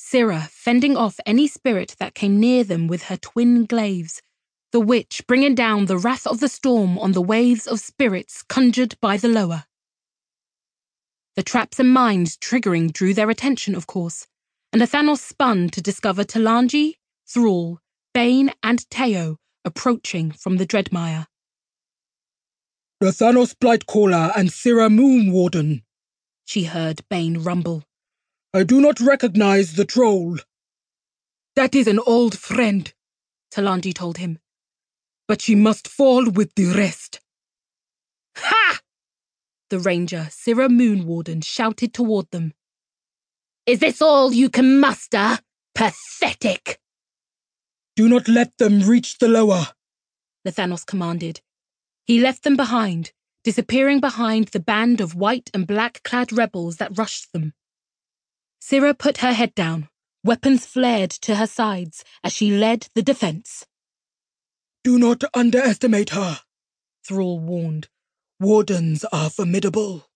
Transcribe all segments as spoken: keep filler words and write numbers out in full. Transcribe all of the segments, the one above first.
Syrah fending off any spirit that came near them with her twin glaives, the witch bringing down the wrath of the storm on the waves of spirits conjured by the lower. The traps and mines triggering drew their attention, of course, and Athanos spun to discover Talanji, Thrall, Bane, and Teo approaching from the Dreadmire. "Athanos Blightcaller and Syrah Moonwarden," she heard Bane rumble. "I do not recognize the troll." "That is an old friend," Talanji told him. "But she must fall with the rest." "Ha!" the ranger, Syrah Moonwarden, shouted toward them. "Is this all you can muster? Pathetic!" "Do not let them reach the lower," Athanos commanded. He left them behind, disappearing behind the band of white and black-clad rebels that rushed them. Syrah put her head down, weapons flared to her sides as she led the defense. "Do not underestimate her," Thrall warned. "Wardens are formidable."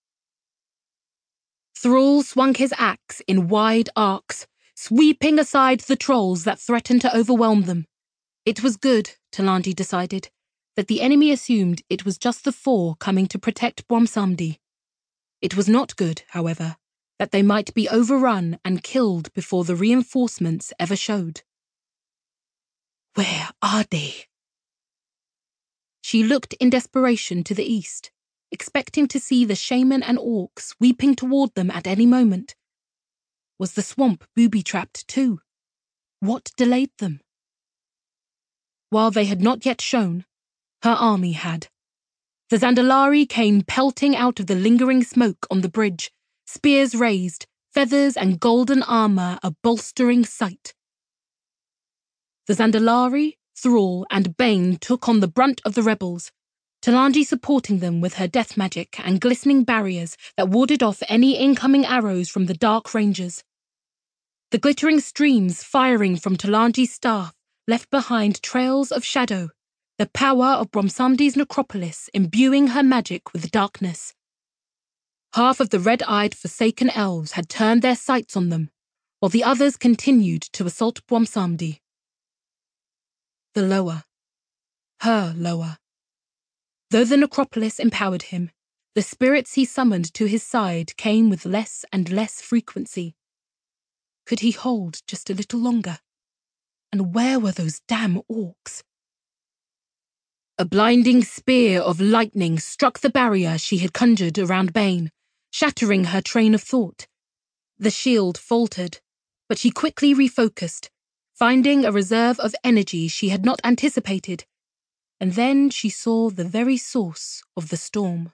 Thrall swung his axe in wide arcs, sweeping aside the trolls that threatened to overwhelm them. It was good, Talanji decided, that the enemy assumed it was just the four coming to protect Bwomsamdi. It was not good, however, that they might be overrun and killed before the reinforcements ever showed. Where are they? She looked in desperation to the east, expecting to see the shaman and orc sweeping toward them at any moment. Was the swamp booby-trapped too? What delayed them? While they had not yet shown, her army had. The Zandalari came pelting out of the lingering smoke on the bridge, spears raised, feathers and golden armor a bolstering sight. The Zandalari, Thrall, and Bane took on the brunt of the rebels, Talanji supporting them with her death magic and glistening barriers that warded off any incoming arrows from the Dark Rangers. The glittering streams firing from Talanji's staff left behind trails of shadow, the power of Bwomsamdi's necropolis imbuing her magic with darkness. Half of the red-eyed Forsaken Elves had turned their sights on them, while the others continued to assault Bwomsamdi. The lower. Her lower. Though the necropolis empowered him, the spirits he summoned to his side came with less and less frequency. Could he hold just a little longer? And where were those damn orcs? A blinding spear of lightning struck the barrier she had conjured around Bane, shattering her train of thought. The shield faltered, but she quickly refocused, finding a reserve of energy she had not anticipated, and then she saw the very source of the storm.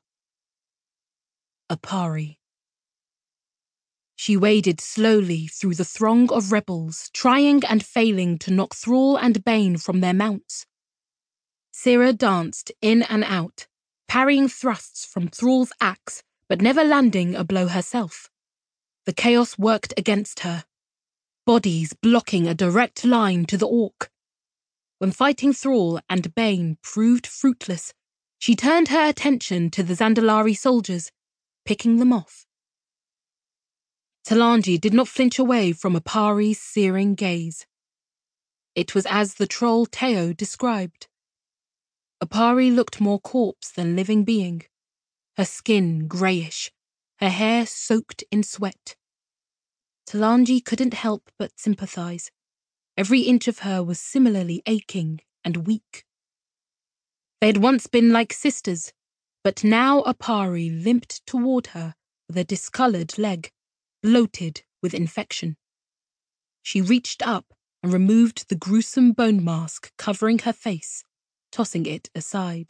Apari. She waded slowly through the throng of rebels, trying and failing to knock Thrall and Bane from their mounts. Syrah danced in and out, parrying thrusts from Thrall's axe, but never landing a blow herself. The chaos worked against her, bodies blocking a direct line to the orc. When fighting Thrall and Bane proved fruitless, she turned her attention to the Zandalari soldiers, picking them off. Talanji did not flinch away from Apari's searing gaze. It was as the troll Teo described. Apari looked more corpse than living being, her skin greyish, her hair soaked in sweat. Talanji couldn't help but sympathize. Every inch of her was similarly aching and weak. They had once been like sisters, but now Apari limped toward her with a discoloured leg, bloated with infection. She reached up and removed the gruesome bone mask covering her face, tossing it aside.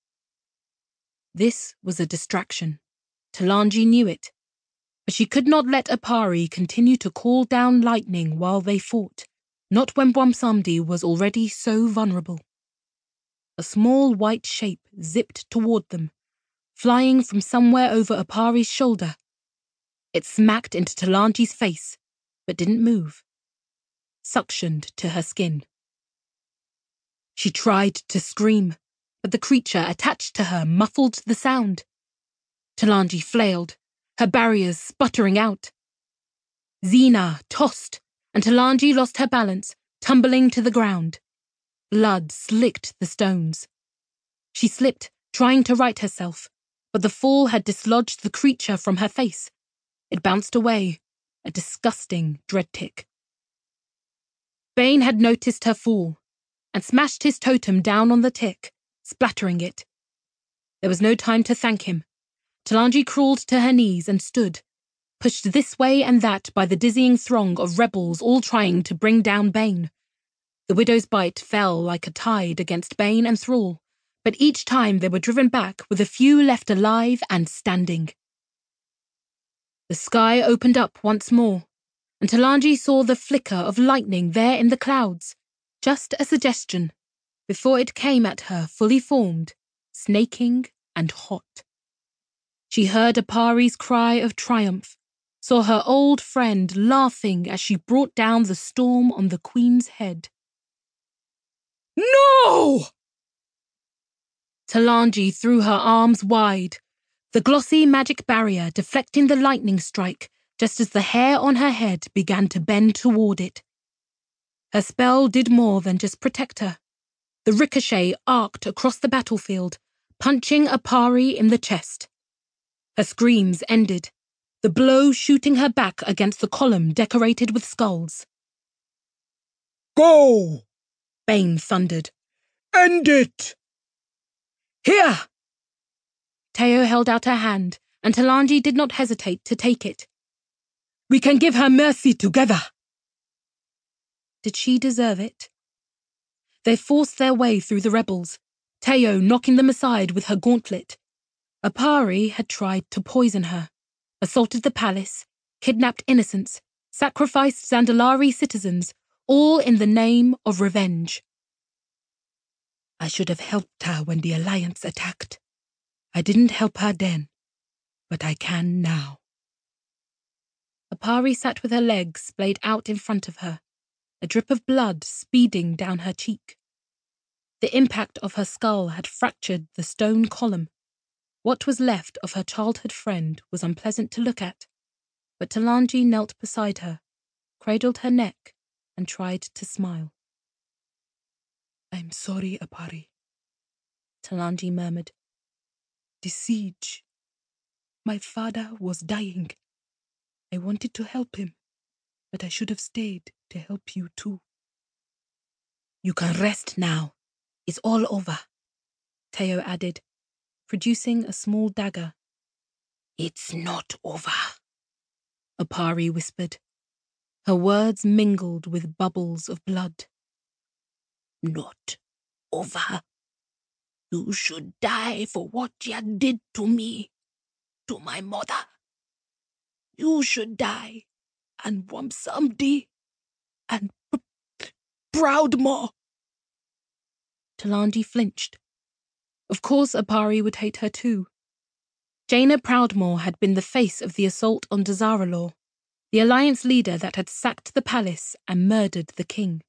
This was a distraction. Talanji knew it, but she could not let Apari continue to call down lightning while they fought, not when Bwomsamdi was already so vulnerable. A small white shape zipped toward them, flying from somewhere over Apari's shoulder. It smacked into Talanji's face, but didn't move, suctioned to her skin. She tried to scream, but the creature attached to her muffled the sound. Talanji flailed, her barriers sputtering out. Xena tossed, and Talanji lost her balance, tumbling to the ground. Blood slicked the stones. She slipped, trying to right herself, but the fall had dislodged the creature from her face. It bounced away, a disgusting dread tick. Bane had noticed her fall and smashed his totem down on the tick, splattering it. There was no time to thank him. Talanji crawled to her knees and stood, pushed this way and that by the dizzying throng of rebels all trying to bring down Bane. The Widow's Bite fell like a tide against Bane and Thrall, but each time they were driven back with a few left alive and standing. The sky opened up once more, and Talanji saw the flicker of lightning there in the clouds, just a suggestion, before it came at her fully formed, snaking and hot. She heard Apari's cry of triumph, saw her old friend laughing as she brought down the storm on the Queen's head. No! Talanji threw her arms wide, the glossy magic barrier deflecting the lightning strike just as the hair on her head began to bend toward it. Her spell did more than just protect her. The ricochet arced across the battlefield, punching Apari in the chest. Her screams ended, the blow shooting her back against the column decorated with skulls. Go! Bane thundered. End it! Here! Teo held out her hand, and Talanji did not hesitate to take it. We can give her mercy together. Did she deserve it? They forced their way through the rebels, Teo knocking them aside with her gauntlet. Apari had tried to poison her, assaulted the palace, kidnapped innocents, sacrificed Zandalari citizens, all in the name of revenge. I should have helped her when the Alliance attacked. I didn't help her then, but I can now. Apari sat with her legs splayed out in front of her, a drip of blood speeding down her cheek. The impact of her skull had fractured the stone column. What was left of her childhood friend was unpleasant to look at, but Talanji knelt beside her, cradled her neck, and tried to smile. I'm sorry, Apari, Talanji murmured. The siege. My father was dying. I wanted to help him, but I should have stayed to help you too. You can rest now. It's all over, Teo added, producing a small dagger. It's not over, Apari whispered. Her words mingled with bubbles of blood. Not over. You should die for what you did to me, to my mother. You should die, and Wamsamdi, and Proudmoore. Talanji flinched. Of course Apari would hate her too. Jaina Proudmoore had been the face of the assault on Dazar'alor, the alliance leader that had sacked the palace and murdered the king.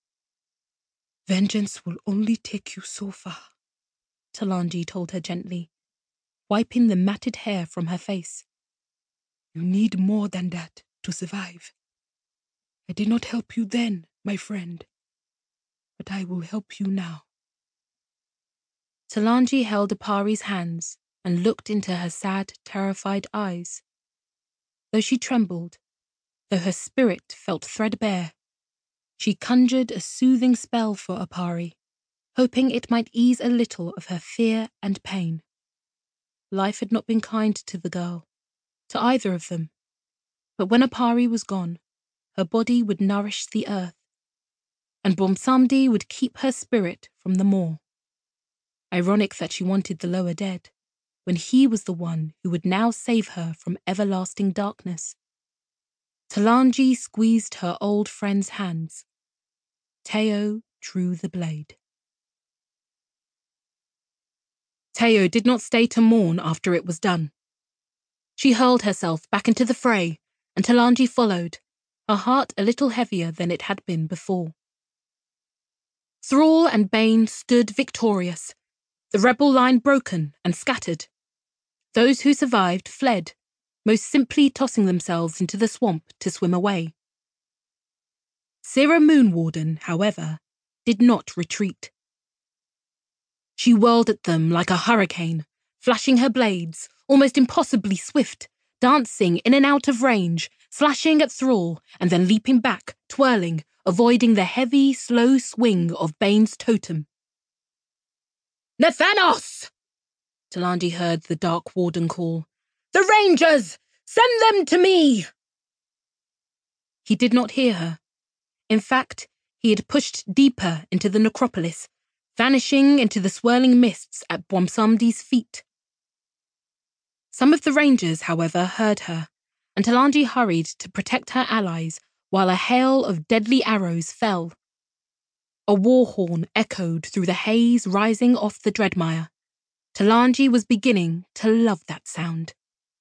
Vengeance will only take you so far, Talanji told her gently, wiping the matted hair from her face. You need more than that to survive. I did not help you then, my friend, but I will help you now. Talanji held Apari's hands and looked into her sad, terrified eyes. Though she trembled, though her spirit felt threadbare, she conjured a soothing spell for Apari, hoping it might ease a little of her fear and pain. Life had not been kind to the girl, to either of them, but when Apari was gone, her body would nourish the earth, and Wamsamdi would keep her spirit from the moor. Ironic that she wanted the lower dead, when he was the one who would now save her from everlasting darkness. Talanji squeezed her old friend's hands. Teo drew the blade. Teo did not stay to mourn after it was done. She hurled herself back into the fray, and Talanji followed, her heart a little heavier than it had been before. Thrall and Bane stood victorious, the rebel line broken and scattered. Those who survived fled, most simply tossing themselves into the swamp to swim away. Cirra Moonwarden, however, did not retreat. She whirled at them like a hurricane, flashing her blades, almost impossibly swift, dancing in and out of range, slashing at Thrall, and then leaping back, twirling, avoiding the heavy, slow swing of Bane's totem. "Nathanos!" Talandi heard the Dark Warden call. "The Rangers! Send them to me!" He did not hear her. In fact, he had pushed deeper into the necropolis, vanishing into the swirling mists at Bwomsamdi's feet. Some of the Rangers, however, heard her, and Talandi hurried to protect her allies while a hail of deadly arrows fell. A war horn echoed through the haze rising off the Dreadmire. Talandi was beginning to love that sound.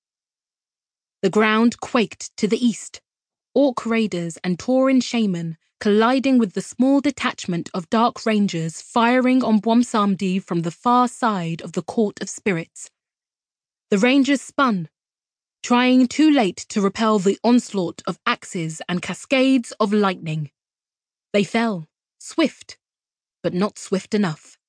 The ground quaked to the east, Orc raiders and Tauren shaman colliding with the small detachment of Dark Rangers firing on Bwomsamdi from the far side of the Court of Spirits. The Rangers spun, trying too late to repel the onslaught of axes and cascades of lightning. They fell, swift, but not swift enough.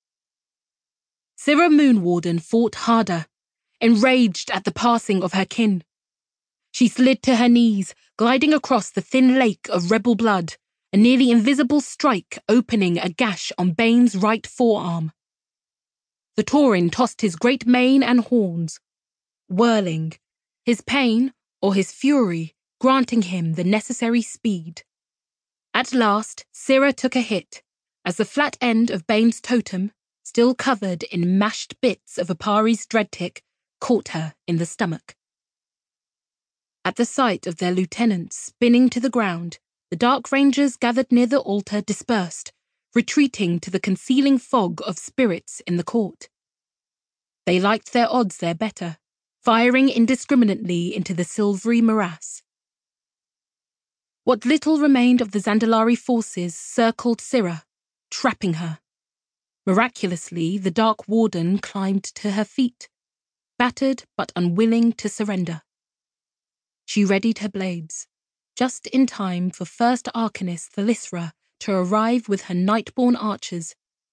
Cirra Moonwarden fought harder, enraged at the passing of her kin. She slid to her knees, gliding across the thin lake of rebel blood, a nearly invisible strike opening a gash on Bane's right forearm. The Tauren tossed his great mane and horns, whirling, his pain or his fury granting him the necessary speed. At last, Cirra took a hit, as the flat end of Bane's totem, still covered in mashed bits of Apari's dreadtick, caught her in the stomach. At the sight of their lieutenant spinning to the ground, the Dark Rangers gathered near the altar dispersed, retreating to the concealing fog of spirits in the court. They liked their odds there better, firing indiscriminately into the silvery morass. What little remained of the Zandalari forces circled Cirra, trapping her. Miraculously, the Dark Warden climbed to her feet, battered but unwilling to surrender. She readied her blades, just in time for First Arcanist Thalyssra to arrive with her Nightborn archers.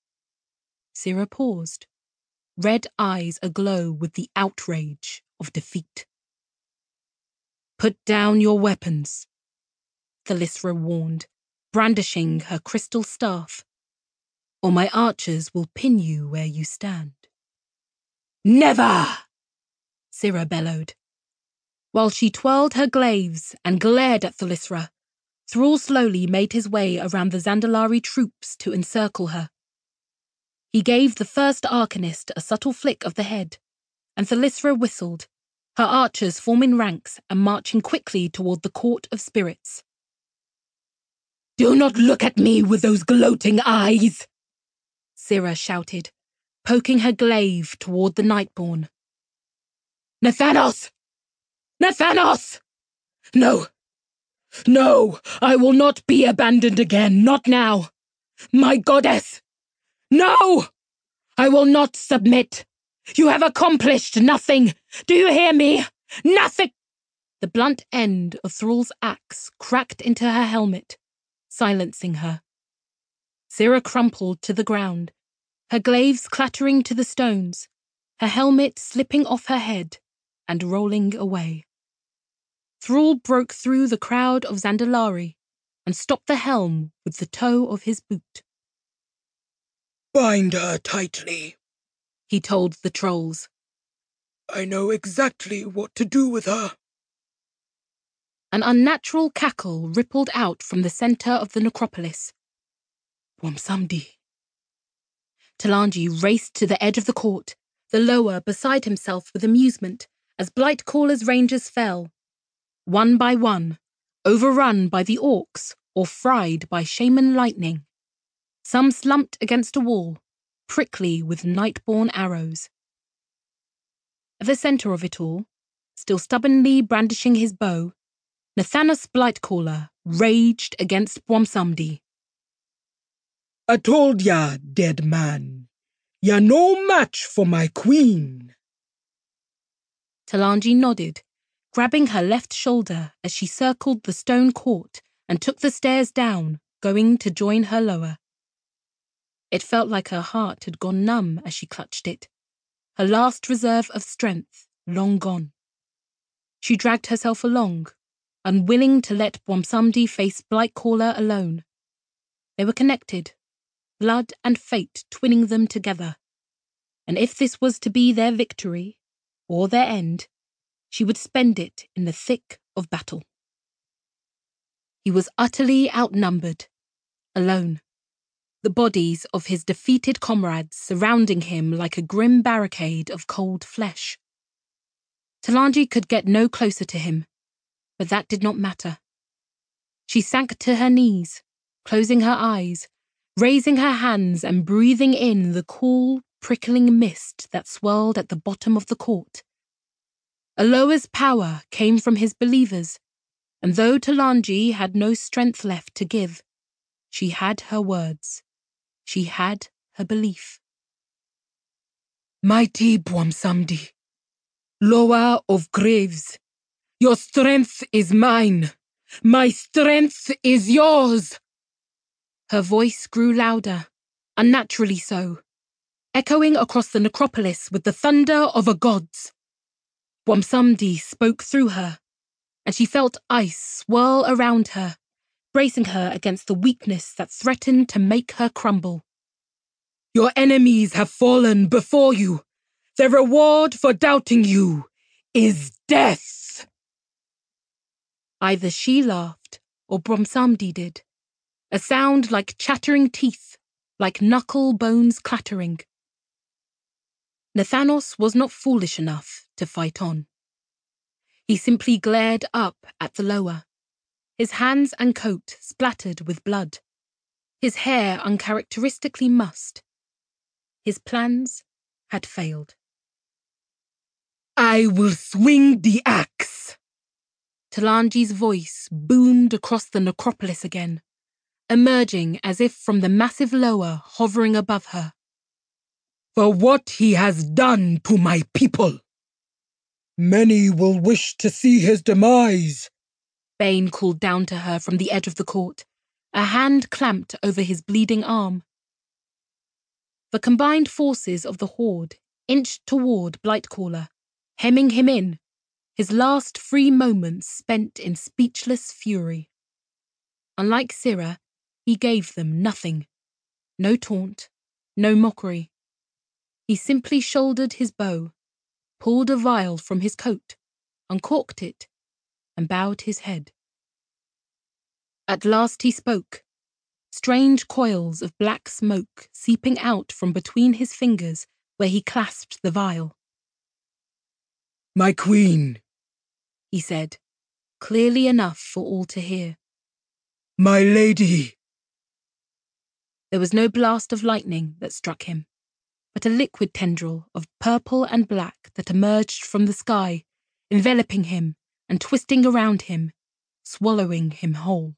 Cirra paused, red eyes aglow with the outrage of defeat. "Put down your weapons," Thalyssra warned, brandishing her crystal staff, "or my archers will pin you where you stand." "Never!" Cirra bellowed. While she twirled her glaives and glared at Thalyssra, Thrall slowly made his way around the Zandalari troops to encircle her. He gave the First Arcanist a subtle flick of the head, and Thalyssra whistled, her archers forming ranks and marching quickly toward the Court of Spirits. "Do not look at me with those gloating eyes!" Cirra shouted, poking her glaive toward the Nightborn. "Nathanos! Nathanos! No! No! I will not be abandoned again, not now! My goddess! No! I will not submit! You have accomplished nothing! Do you hear me? Nothing!" The blunt end of Thrall's axe cracked into her helmet, silencing her. Cirra crumpled to the ground, her glaives clattering to the stones, her helmet slipping off her head and rolling away. Thrall broke through the crowd of Zandalari and stopped the helm with the toe of his boot. "Bind her tightly," he told the trolls. "I know exactly what to do with her." An unnatural cackle rippled out from the center of the necropolis. Bwomsamdi. Talandi raced to the edge of the court, the lower beside himself with amusement, as Blightcaller's rangers fell, one by one, overrun by the orcs or fried by shaman lightning. Some slumped against a wall, prickly with Nightborn arrows. At the center of it all, still stubbornly brandishing his bow, Nathanos Blightcaller raged against Bwomsamdi. "I told ya, dead man, you're no match for my queen." Talandi nodded, grabbing her left shoulder as she circled the stone court and took the stairs down, going to join her lower. It felt like her heart had gone numb as she clutched it, her last reserve of strength long gone. She dragged herself along, unwilling to let Bwomsamdi face Blightcaller alone. They were connected, blood and fate twinning them together, and if this was to be their victory, or their end, she would spend it in the thick of battle. He was utterly outnumbered, alone, the bodies of his defeated comrades surrounding him like a grim barricade of cold flesh. Talanji could get no closer to him, but that did not matter. She sank to her knees, closing her eyes, raising her hands and breathing in the cool, prickling mist that swirled at the bottom of the court. Aloa's power came from his believers, and though Talanji had no strength left to give, she had her words. She had her belief. Mighty Bwomsamdi, Loa of Graves, your strength is mine. My strength is yours. Her voice grew louder, unnaturally so, echoing across the necropolis with the thunder of a god's. Bwomsamdi spoke through her, and she felt ice swirl around her, bracing her against the weakness that threatened to make her crumble. Your enemies have fallen before you. The reward for doubting you is death. Either she laughed or Bwomsamdi did, a sound like chattering teeth, like knuckle bones clattering. Nathanos was not foolish enough to fight on. He simply glared up at the lower, his hands and coat splattered with blood, his hair uncharacteristically mussed. His plans had failed. I will swing the axe. Talanji's voice boomed across the necropolis again, emerging as if from the massive lower hovering above her. For what he has done to my people. Many will wish to see his demise, Bane called down to her from the edge of the court, a hand clamped over his bleeding arm. The combined forces of the horde inched toward Blightcaller, hemming him in, his last free moments spent in speechless fury. Unlike Syrah, he gave them nothing. No taunt, no mockery. He simply shouldered his bow, pulled a vial from his coat, uncorked it, and bowed his head. At last he spoke, strange coils of black smoke seeping out from between his fingers where he clasped the vial. my queen, He said, clearly enough for all to hear. my lady. There was no blast of lightning that struck him, but a liquid tendril of purple and black that emerged from the sky, enveloping him and twisting around him, swallowing him whole.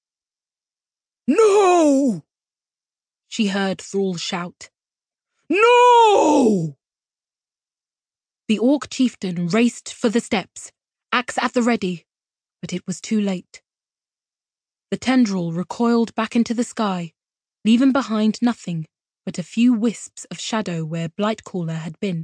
No! She heard Thrall shout. No! The Orc chieftain raced for the steps, axe at the ready, but it was too late. The tendril recoiled back into the sky, leaving behind nothing but a few wisps of shadow where Blightcaller had been.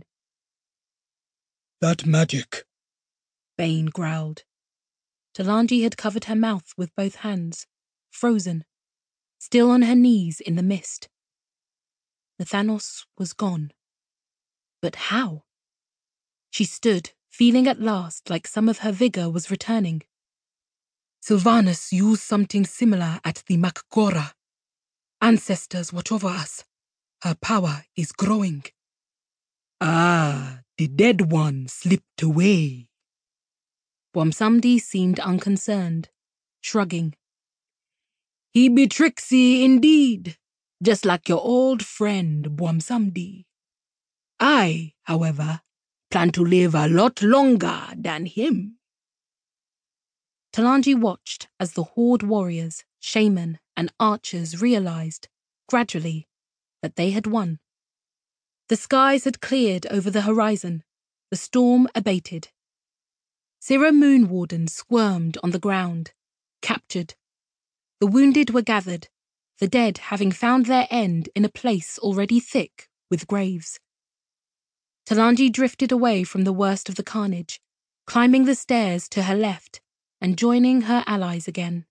That magic. Bane growled. Talanji had covered her mouth with both hands, frozen, still on her knees in the mist. Nathanos was gone. But how? She stood, feeling at last like some of her vigour was returning. Sylvanas used something similar at the Makgora. Ancestors watch over us. Her power is growing. Ah, the dead one slipped away. Bwomsamdi seemed unconcerned, shrugging. He be tricksy indeed, just like your old friend Bwomsamdi. I, however, plan to live a lot longer than him. Talanji watched as the horde warriors, shaman, and archers realized, gradually, that they had won. The skies had cleared over the horizon, the storm abated. Syrah Moonwarden squirmed on the ground, captured, The wounded were gathered, the dead having found their end in a place already thick with graves. Talanji drifted away from the worst of the carnage, climbing the stairs to her left and joining her allies again.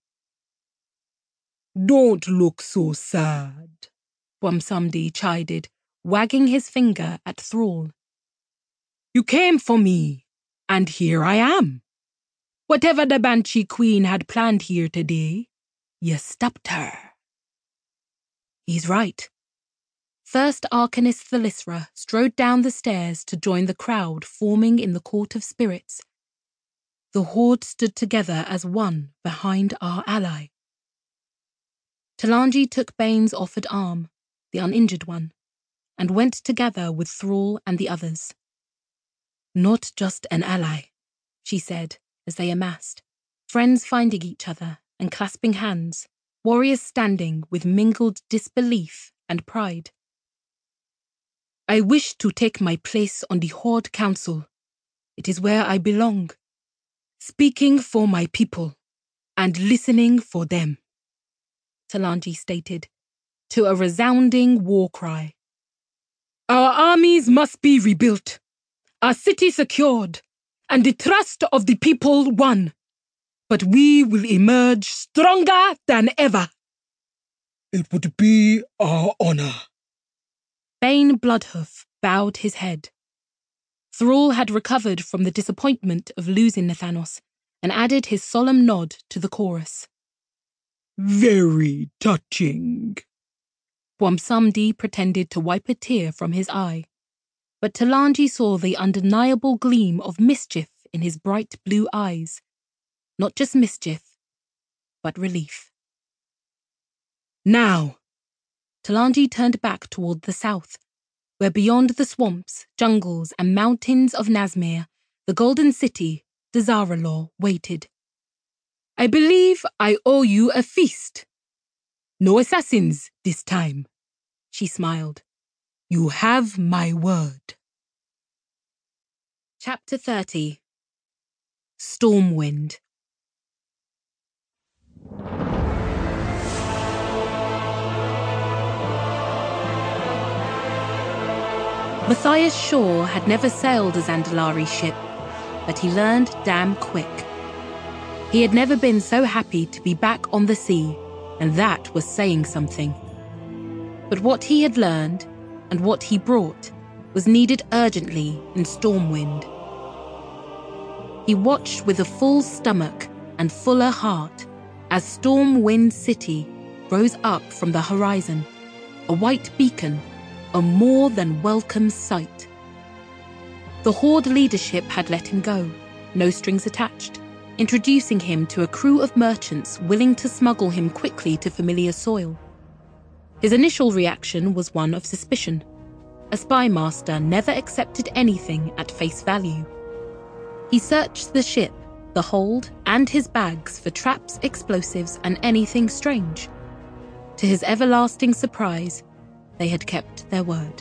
Don't look so sad, Bwamsamdi chided, wagging his finger at Thrall. You came for me, and here I am. Whatever the Banshee Queen had planned here today, you stopped her. He's right. First Arcanist Thalyssra strode down the stairs to join the crowd forming in the Court of Spirits. The horde stood together as one behind our ally. Talanji took Bane's offered arm, the uninjured one, and went together with Thrall and the others. Not just an ally, she said as they amassed, friends finding each other and clasping hands, warriors standing with mingled disbelief and pride. I wish to take my place on the Horde Council. It is where I belong, speaking for my people and listening for them, Talanji stated, to a resounding war cry. Our armies must be rebuilt, our city secured, and the trust of the people won. But we will emerge stronger than ever. It would be our honor. Bane Bloodhoof bowed his head. Thrall had recovered from the disappointment of losing Nathanos and added his solemn nod to the chorus. Very touching. Bwamsamdi pretended to wipe a tear from his eye, but Talanji saw the undeniable gleam of mischief in his bright blue eyes. Not just mischief, but relief. Now, Talanji turned back toward the south, where beyond the swamps, jungles, and mountains of Nazmir, the golden city, Dazar'alor, waited. I believe I owe you a feast. No assassins this time, she smiled. You have my word. Chapter thirty. Stormwind. Matthias Shaw had never sailed a Zandalari ship, but he learned damn quick. He had never been so happy to be back on the sea, and that was saying something. But what he had learned, and what he brought, was needed urgently in Stormwind. He watched with a full stomach and fuller heart as Stormwind City rose up from the horizon, a white beacon, a more than welcome sight. The Horde leadership had let him go, no strings attached, introducing him to a crew of merchants willing to smuggle him quickly to familiar soil. His initial reaction was one of suspicion. A spy master never accepted anything at face value. He searched the ship, the hold, and his bags for traps, explosives, and anything strange. To his everlasting surprise, they had kept their word.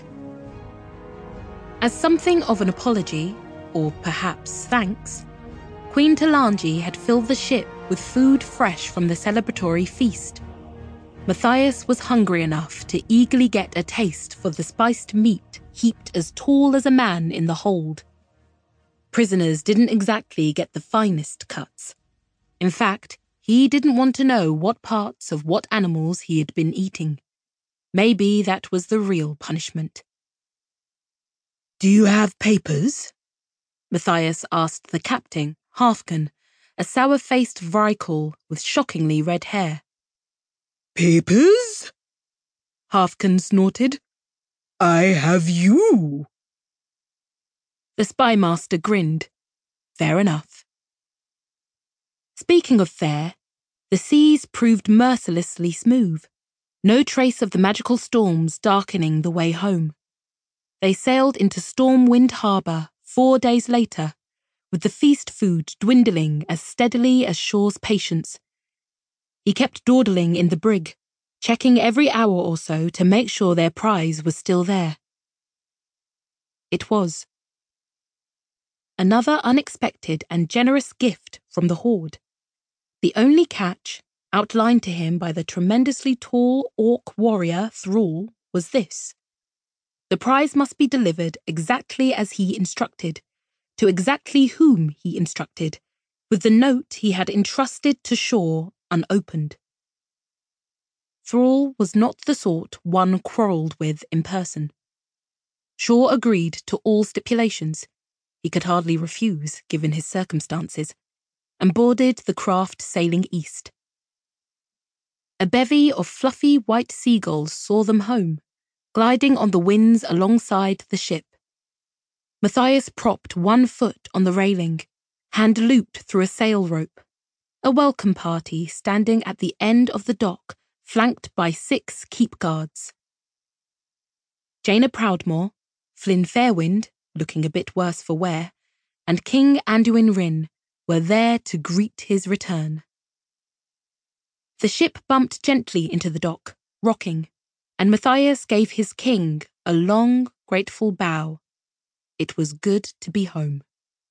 As something of an apology, or perhaps thanks, Queen Talanji had filled the ship with food fresh from the celebratory feast. Matthias was hungry enough to eagerly get a taste for the spiced meat heaped as tall as a man in the hold. Prisoners didn't exactly get the finest cuts. In fact, he didn't want to know what parts of what animals he had been eating. Maybe that was the real punishment. Do you have papers? Matthias asked the captain, Halfkin, a sour-faced Vrykul with shockingly red hair. Papers? Halfkin snorted. I have you. The spy master grinned. Fair enough. Speaking of fair, the seas proved mercilessly smooth. No trace of the magical storms darkening the way home. They sailed into Stormwind Harbour four days later, with the feast food dwindling as steadily as Shaw's patience. He kept dawdling in the brig, checking every hour or so to make sure their prize was still there. It was. Another unexpected and generous gift from the Horde. The only catch, outlined to him by the tremendously tall orc warrior Thrall, was this. The prize must be delivered exactly as he instructed, to exactly whom he instructed, with the note he had entrusted to Shaw unopened. Thrall was not the sort one quarrelled with in person. Shaw agreed to all stipulations, he could hardly refuse given his circumstances, and boarded the craft sailing east. A bevy of fluffy white seagulls saw them home, gliding on the winds alongside the ship. Matthias propped one foot on the railing, hand looped through a sail rope. A welcome party standing at the end of the dock, flanked by six keep guards. Jaina Proudmoore, Flynn Fairwind, looking a bit worse for wear, and King Anduin Ryn were there to greet his return. The ship bumped gently into the dock, rocking, and Matthias gave his king a long, grateful bow. It was good to be home.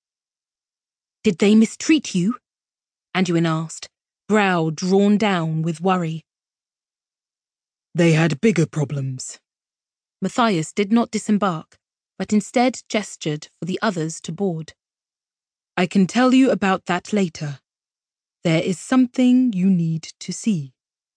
"Did they mistreat you?" Anduin asked, brow drawn down with worry. "They had bigger problems." Matthias did not disembark, but instead gestured for the others to board. "I can tell you about that later. There is something you need to see."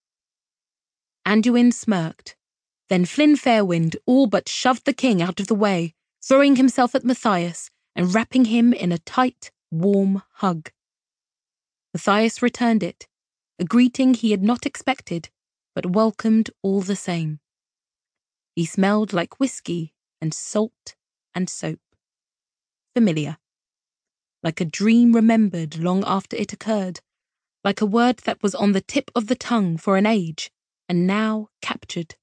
Anduin smirked. Then Flynn Fairwind all but shoved the king out of the way, throwing himself at Matthias and wrapping him in a tight, warm hug. Matthias returned it, a greeting he had not expected, but welcomed all the same. He smelled like whiskey and salt and soap. Familiar. Like a dream remembered long after it occurred, like a word that was on the tip of the tongue for an age, and now captured.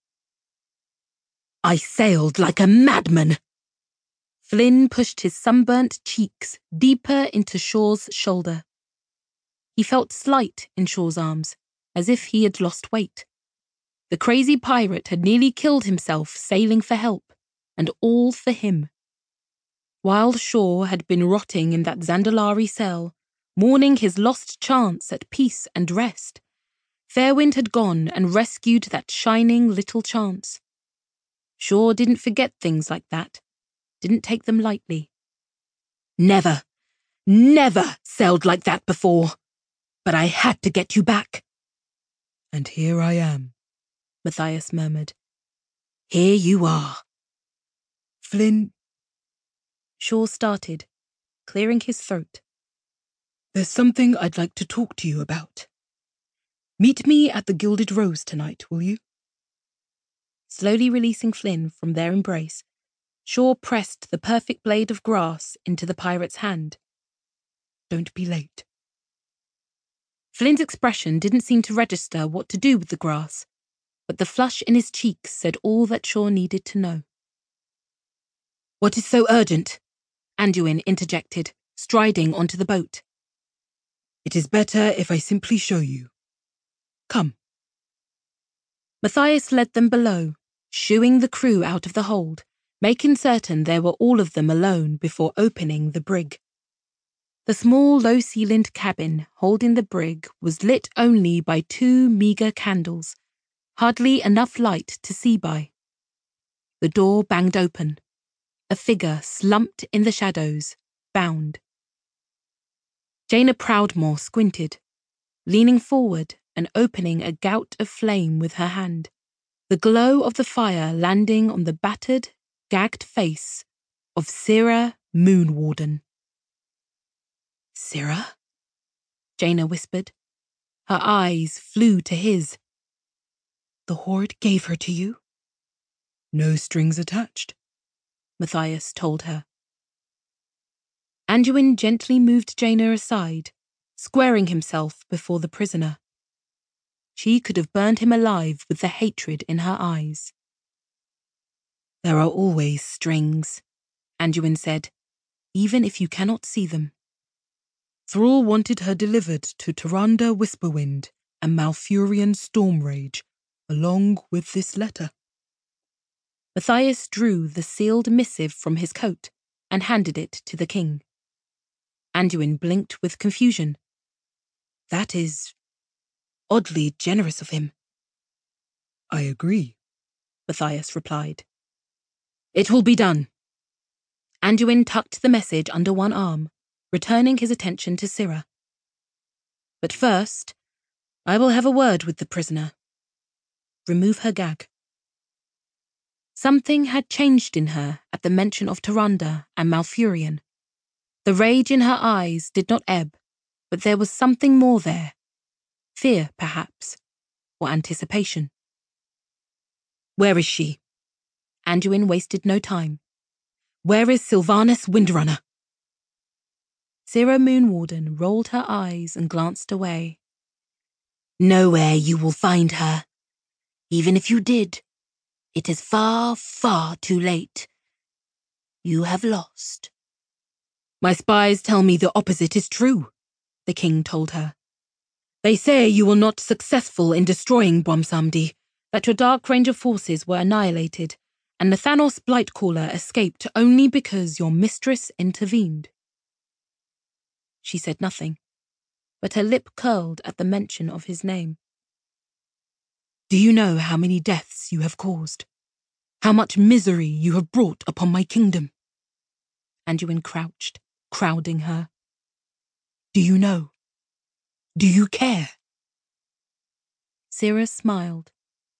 "I sailed like a madman!" Flynn pushed his sunburnt cheeks deeper into Shaw's shoulder. He felt slight in Shaw's arms, as if he had lost weight. The crazy pirate had nearly killed himself sailing for help, and all for him. While Shaw had been rotting in that Zandalari cell, mourning his lost chance at peace and rest, Fairwind had gone and rescued that shining little chance. Shaw didn't forget things like that, didn't take them lightly. "Never, never sailed like that before, but I had to get you back." "And here I am," Matthias murmured. "Here you are." "Flynn..." Shaw started, clearing his throat. "There's something I'd like to talk to you about. Meet me at the Gilded Rose tonight, will you?" Slowly releasing Flynn from their embrace, Shaw pressed the perfect blade of grass into the pirate's hand. "Don't be late." Flynn's expression didn't seem to register what to do with the grass, but the flush in his cheeks said all that Shaw needed to know. "What is so urgent?" Anduin interjected, striding onto the boat. "It is better if I simply show you. Come." Matthias led them below, shooing the crew out of the hold, making certain there were all of them alone before opening the brig. The small, low-ceilinged cabin holding the brig was lit only by two meagre candles, hardly enough light to see by. The door banged open. A figure slumped in the shadows, bound. Jaina Proudmoore squinted, leaning forward and opening a gout of flame with her hand, the glow of the fire landing on the battered, gagged face of Sira Moonwarden. "Sira?" Jaina whispered. Her eyes flew to his. "The Horde gave her to you?" "No strings attached," Matthias told her. Anduin gently moved Jaina aside, squaring himself before the prisoner. She could have burned him alive with the hatred in her eyes. "There are always strings," Anduin said, "even if you cannot see them." "Thrall wanted her delivered to Tyrande Whisperwind and Malfurion Stormrage, along with this letter." Matthias drew the sealed missive from his coat and handed it to the king. Anduin blinked with confusion. "That is... oddly generous of him. I agree, Matthias replied. It will be done. Anduin tucked the message under one arm, returning his attention to Syrah. But first, I will have a word with the prisoner. Remove her gag. Something had changed in her at the mention of Tyrande and Malfurion. The rage in her eyes did not ebb, but there was something more there. Fear, perhaps, or anticipation. Where is she? Anduin wasted no time. Where is Sylvanas Windrunner? Syrah Moonwarden rolled her eyes and glanced away. Nowhere you will find her. Even if you did, it is far, far too late. You have lost. My spies tell me the opposite is true, the king told her. They say you were not successful in destroying Bwomsamdi, that your Dark Ranger forces were annihilated, and Nathanos Blightcaller escaped only because your mistress intervened. She said nothing, but her lip curled at the mention of his name. Do you know how many deaths you have caused? How much misery you have brought upon my kingdom? Anduin crouched, crowding her. Do you know? Do you care? Syrah smiled.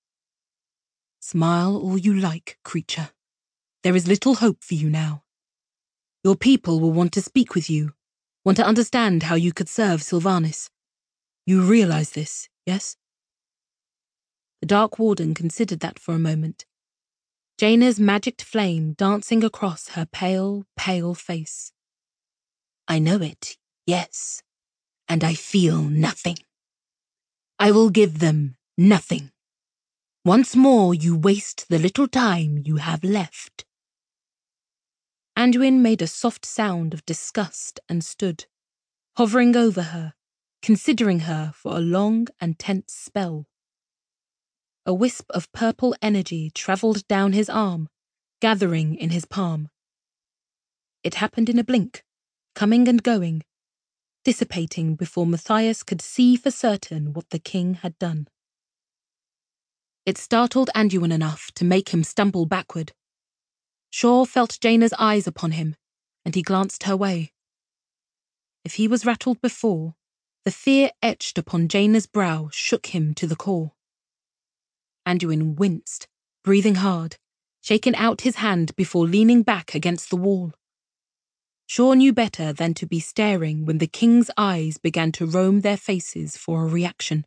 Smile all you like, creature. There is little hope for you now. Your people will want to speak with you, want to understand how you could serve Sylvanas. You realize this, yes? The Dark Warden considered that for a moment. Jaina's magicked flame dancing across her pale, pale face. I know it, yes, and I feel nothing. I will give them nothing. Once more you waste the little time you have left. Anduin made a soft sound of disgust and stood, hovering over her, considering her for a long and tense spell. A wisp of purple energy travelled down his arm, gathering in his palm. It happened in a blink, coming and going, dissipating before Matthias could see for certain what the king had done. It startled Anduin enough to make him stumble backward. Shaw felt Jaina's eyes upon him, and he glanced her way. If he was rattled before, the fear etched upon Jaina's brow shook him to the core. Anduin winced, breathing hard, shaking out his hand before leaning back against the wall. Shaw knew better than to be staring when the king's eyes began to roam their faces for a reaction.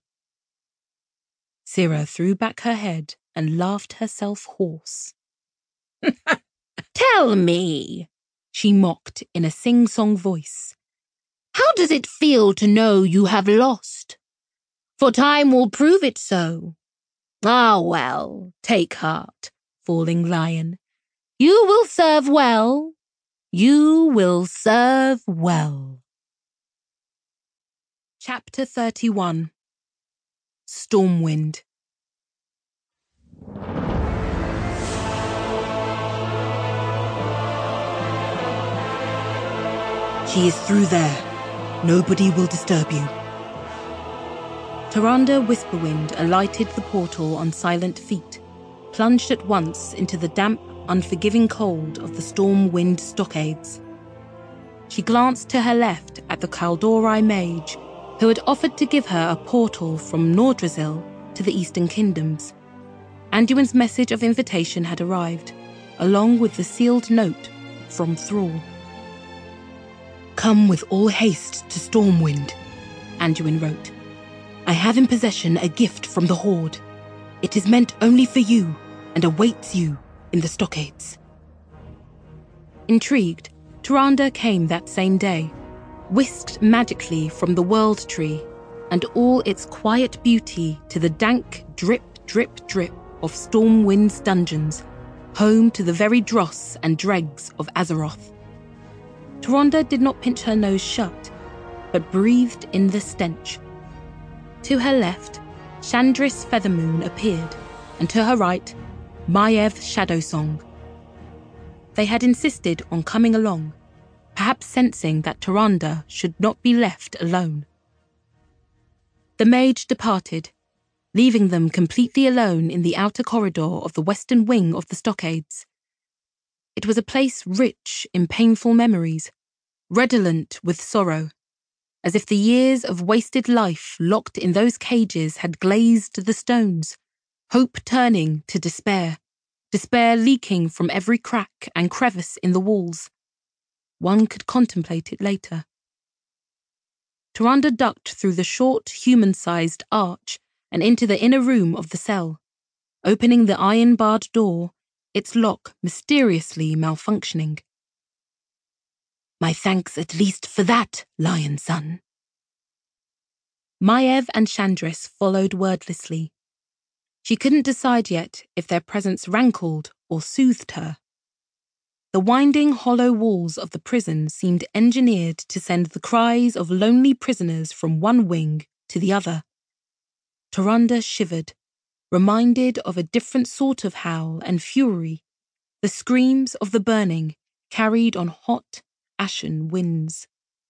Syrah threw back her head and laughed herself hoarse. Tell me, she mocked in a sing-song voice, how does it feel to know you have lost? For time will prove it so. Ah, well, take heart, falling lion. You will serve well. You will serve well. Chapter thirty-one. Stormwind. She is through there. Nobody will disturb you. Tyrande Whisperwind alighted the portal on silent feet, plunged at once into the damp, unforgiving cold of the Stormwind stockades. She glanced to her left at the Kaldorei mage, who had offered to give her a portal from Nordrassil to the Eastern Kingdoms. Anduin's message of invitation had arrived, along with the sealed note from Thrall. Come with all haste to Stormwind, Anduin wrote. I have in possession a gift from the Horde. It is meant only for you and awaits you in the stockades. Intrigued, Tyrande came that same day, whisked magically from the World Tree and all its quiet beauty to the dank drip, drip, drip of Stormwind's dungeons, home to the very dross and dregs of Azeroth. Tyrande did not pinch her nose shut, but breathed in the stench. To her left, Shandris Feathermoon appeared, and to her right, Maiev Shadowsong. They had insisted on coming along, perhaps sensing that Tyrande should not be left alone. The mage departed, leaving them completely alone in the outer corridor of the western wing of the stockades. It was a place rich in painful memories, redolent with sorrow, as if the years of wasted life locked in those cages had glazed the stones, hope turning to despair, despair leaking from every crack and crevice in the walls. One could contemplate it later. Tyrande ducked through the short, human-sized arch and into the inner room of the cell, opening the iron-barred door, its lock mysteriously malfunctioning. My thanks at least for that, lion son. Maiev and Shandris followed wordlessly. She couldn't decide yet if their presence rankled or soothed her. The winding, hollow walls of the prison seemed engineered to send the cries of lonely prisoners from one wing to the other. Tyrande shivered, reminded of a different sort of howl and fury, the screams of the burning carried on hot, ashen winds.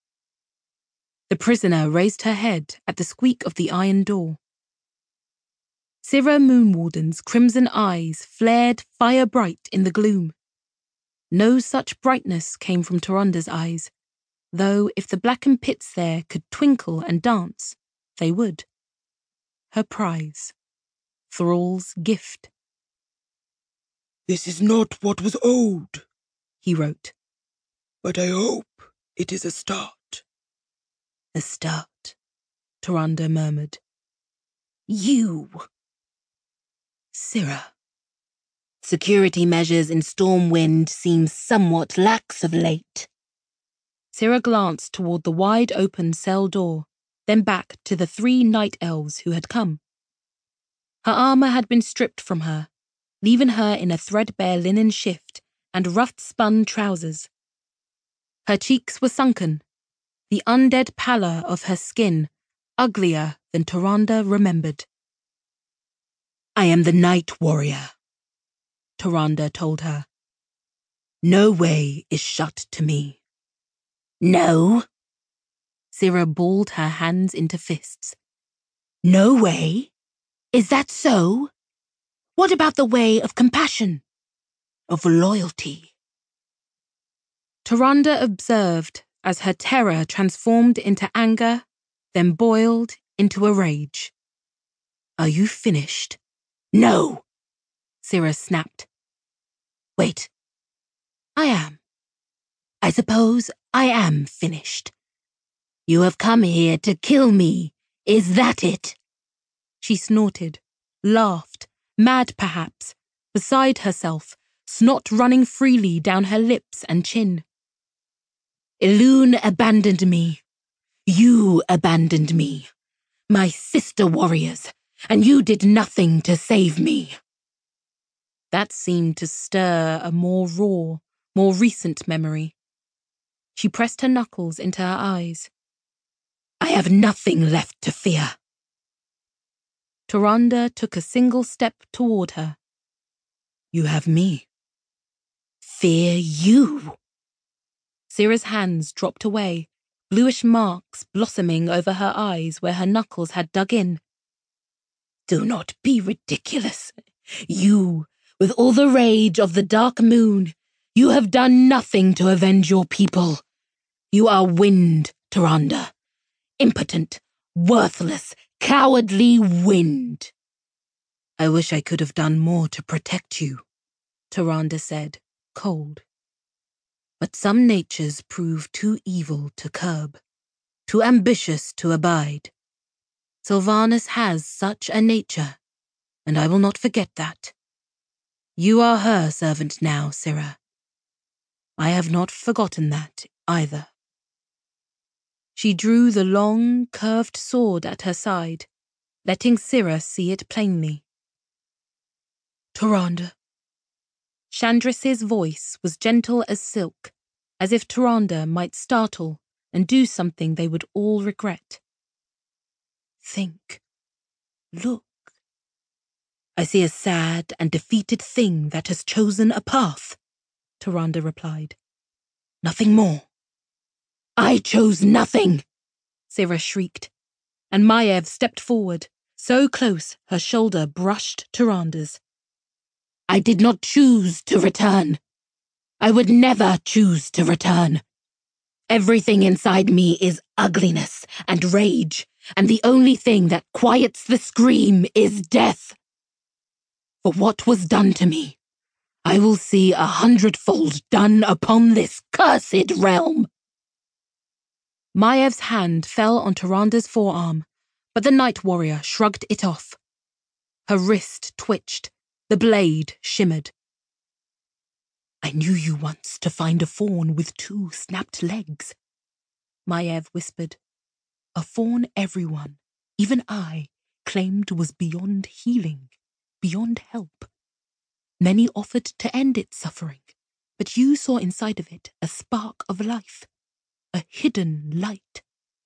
The prisoner raised her head at the squeak of the iron door. Cirra Moonwarden's crimson eyes flared fire-bright in the gloom. No such brightness came from Tyrande's eyes, though if the blackened pits there could twinkle and dance, they would. Her prize. Thrall's gift. This is not what was owed, he wrote. But I hope it is a start. A start, Tyrande murmured. You. Cirra. Security measures in Stormwind seem somewhat lax of late. Cirra glanced toward the wide-open cell door, then back to the three night elves who had come. Her armour had been stripped from her, leaving her in a threadbare linen shift and rough-spun trousers. Her cheeks were sunken, the undead pallor of her skin uglier than Tyrande remembered. I am the Night Warrior, Tyrande told her. No way is shut to me. No? Cirra balled her hands into fists. No way? Is that so? What about the way of compassion? Of loyalty? Tyrande observed as her terror transformed into anger, then boiled into a rage. Are you finished? No, Cirra snapped. Wait. I am. I suppose I am finished. You have come here to kill me, is that it? She snorted, laughed, mad perhaps, beside herself, snot running freely down her lips and chin. Elune abandoned me. You abandoned me. My sister warriors, and you did nothing to save me. That seemed to stir a more raw, more recent memory. She pressed her knuckles into her eyes. I have nothing left to fear. Tyrande took a single step toward her. You have me. Fear you. Cirra's hands dropped away, bluish marks blossoming over her eyes where her knuckles had dug in. Do not be ridiculous. You, with all the rage of the dark moon, you have done nothing to avenge your people. You are wind, Tyrande. Impotent, worthless, cowardly wind. I wish I could have done more to protect you, Tyrande said, cold. But some natures prove too evil to curb, too ambitious to abide. Sylvanas has such a nature, and I will not forget that. You are her servant now, Cirra. I have not forgotten that either. She drew the long, curved sword at her side, letting Cirra see it plainly. Tyrande. Shandris's voice was gentle as silk, as if Tyrande might startle and do something they would all regret. Think. Look. I see a sad and defeated thing that has chosen a path, Tyrande replied. Nothing more. I chose nothing, Cirra shrieked, and Maiev stepped forward, so close her shoulder brushed Tyranda's. I did not choose to return. I would never choose to return. Everything inside me is ugliness and rage, and the only thing that quiets the scream is death. For what was done to me, I will see a hundredfold done upon this cursed realm. Maiev's hand fell on Tyranda's forearm, but the Night Warrior shrugged it off. Her wrist twitched, the blade shimmered. I knew you once to find a fawn with two snapped legs, Maiev whispered. A fawn everyone, even I, claimed was beyond healing, beyond help. Many offered to end its suffering, but you saw inside of it a spark of life, a hidden light.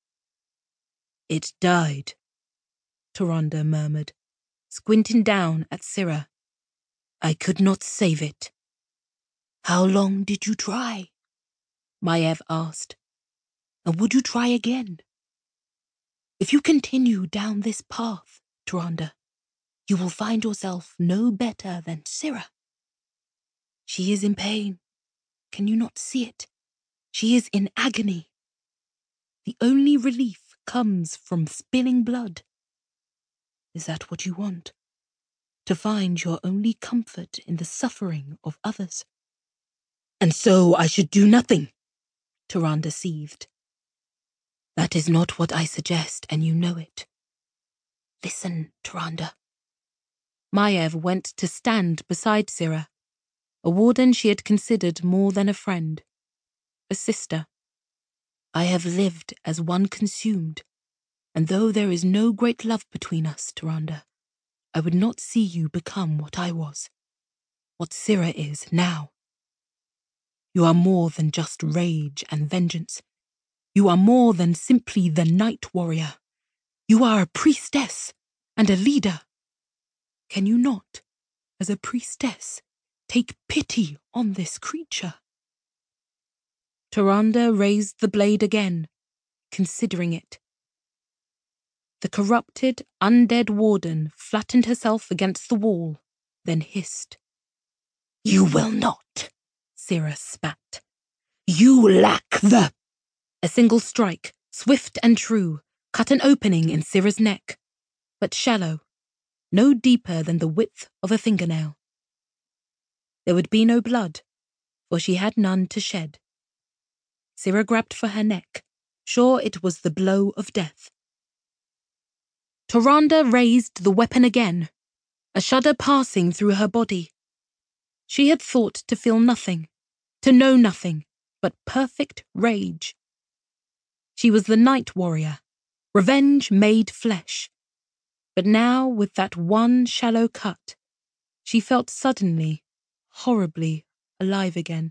It died, Tyranda murmured, squinting down at Cirra. I could not save it. How long did you try? Maiev asked. And would you try again? If you continue down this path, Tyranda, you will find yourself no better than Cirra. She is in pain. Can you not see it? She is in agony. The only relief comes from spilling blood. Is that what you want? To find your only comfort in the suffering of others? And so I should do nothing, Tyranda seethed. That is not what I suggest, and you know it. Listen, Tyranda. Maiev went to stand beside Cirra, a warden she had considered more than a friend, a sister. I have lived as one consumed, and though there is no great love between us, Tyranda, I would not see you become what I was, what Cirra is now. You are more than just rage and vengeance. You are more than simply the Night Warrior. You are a priestess and a leader. Can you not, as a priestess, take pity on this creature? Tyranda raised the blade again, considering it. The corrupted, undead warden flattened herself against the wall, then hissed. You will not, Cirra spat. You lack the... A single strike, swift and true, cut an opening in Cirra's neck, but shallow, no deeper than the width of a fingernail. There would be no blood, for she had none to shed. Cirra grabbed for her neck, sure it was the blow of death. Tyranda raised the weapon again, a shudder passing through her body. She had thought to feel nothing, to know nothing, but perfect rage. She was the Night Warrior, revenge made flesh. But now, with that one shallow cut, she felt suddenly, horribly alive again.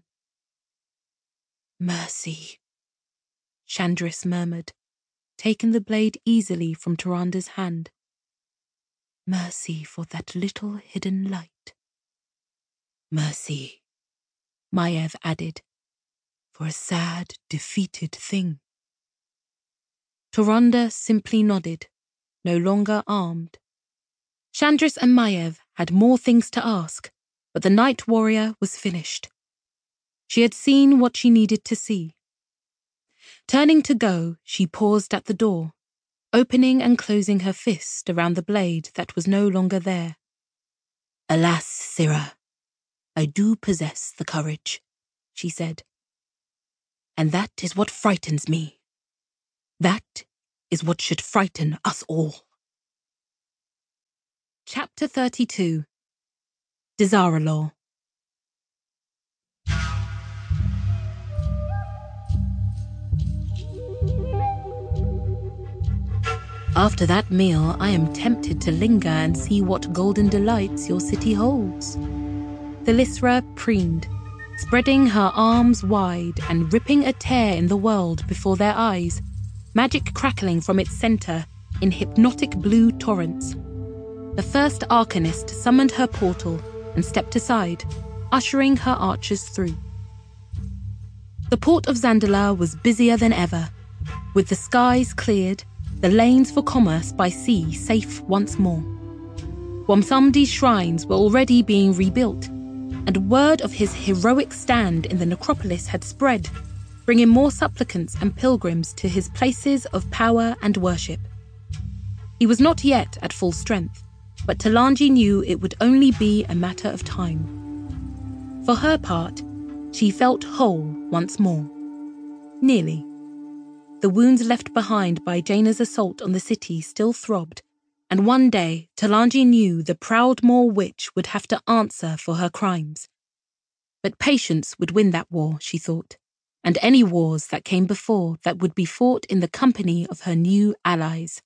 Mercy, Chandris murmured, taking the blade easily from Tyranda's hand. Mercy for that little hidden light. Mercy, Maiev added, for a sad, defeated thing. Tyranda simply nodded, no longer armed. Chandris and Maiev had more things to ask, but the Night Warrior was finished. She had seen what she needed to see. Turning to go, she paused at the door, opening and closing her fist around the blade that was no longer there. Alas, Cirra, I do possess the courage, she said. And that is what frightens me. That is what should frighten us all. Chapter thirty-two. Dazar'alor. After that meal, I am tempted to linger and see what golden delights your city holds. Thalyssra preened, spreading her arms wide and ripping a tear in the world before their eyes, magic crackling from its center in hypnotic blue torrents. The first Arcanist summoned her portal and stepped aside, ushering her archers through. The port of Zandalar was busier than ever, with the skies cleared, the lanes for commerce by sea safe once more. Bwamsamdi's shrines were already being rebuilt, and word of his heroic stand in the necropolis had spread, bringing more supplicants and pilgrims to his places of power and worship. He was not yet at full strength, but Talanji knew it would only be a matter of time. For her part, she felt whole once more. Nearly. The wounds left behind by Jaina's assault on the city still throbbed, and one day Talanji knew the Proudmoore witch would have to answer for her crimes. But patience would win that war, she thought, and any wars that came before that would be fought in the company of her new allies.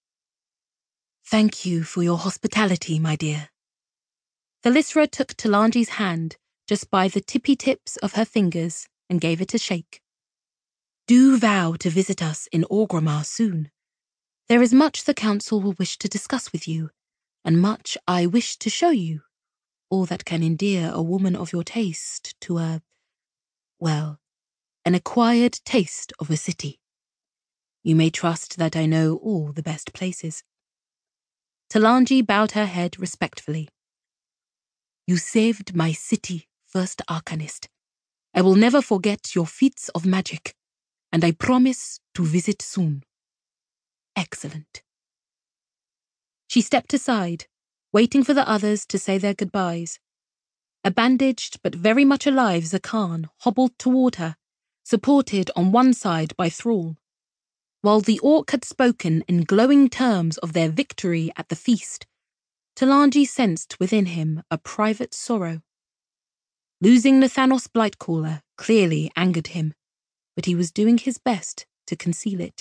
Thank you for your hospitality, my dear. Thalyssra took Talanji's hand just by the tippy tips of her fingers and gave it a shake. Do vow to visit us in Orgrimmar soon. There is much the council will wish to discuss with you, and much I wish to show you, all that can endear a woman of your taste to a, well, an acquired taste of a city. You may trust that I know all the best places. Talanji bowed her head respectfully. You saved my city, First Arcanist. I will never forget your feats of magic, and I promise to visit soon. Excellent. She stepped aside, waiting for the others to say their goodbyes. A bandaged but very much alive Zakan hobbled toward her, supported on one side by Thrall. While the orc had spoken in glowing terms of their victory at the feast, Talanji sensed within him a private sorrow. Losing Nathanos Blightcaller clearly angered him, but he was doing his best to conceal it.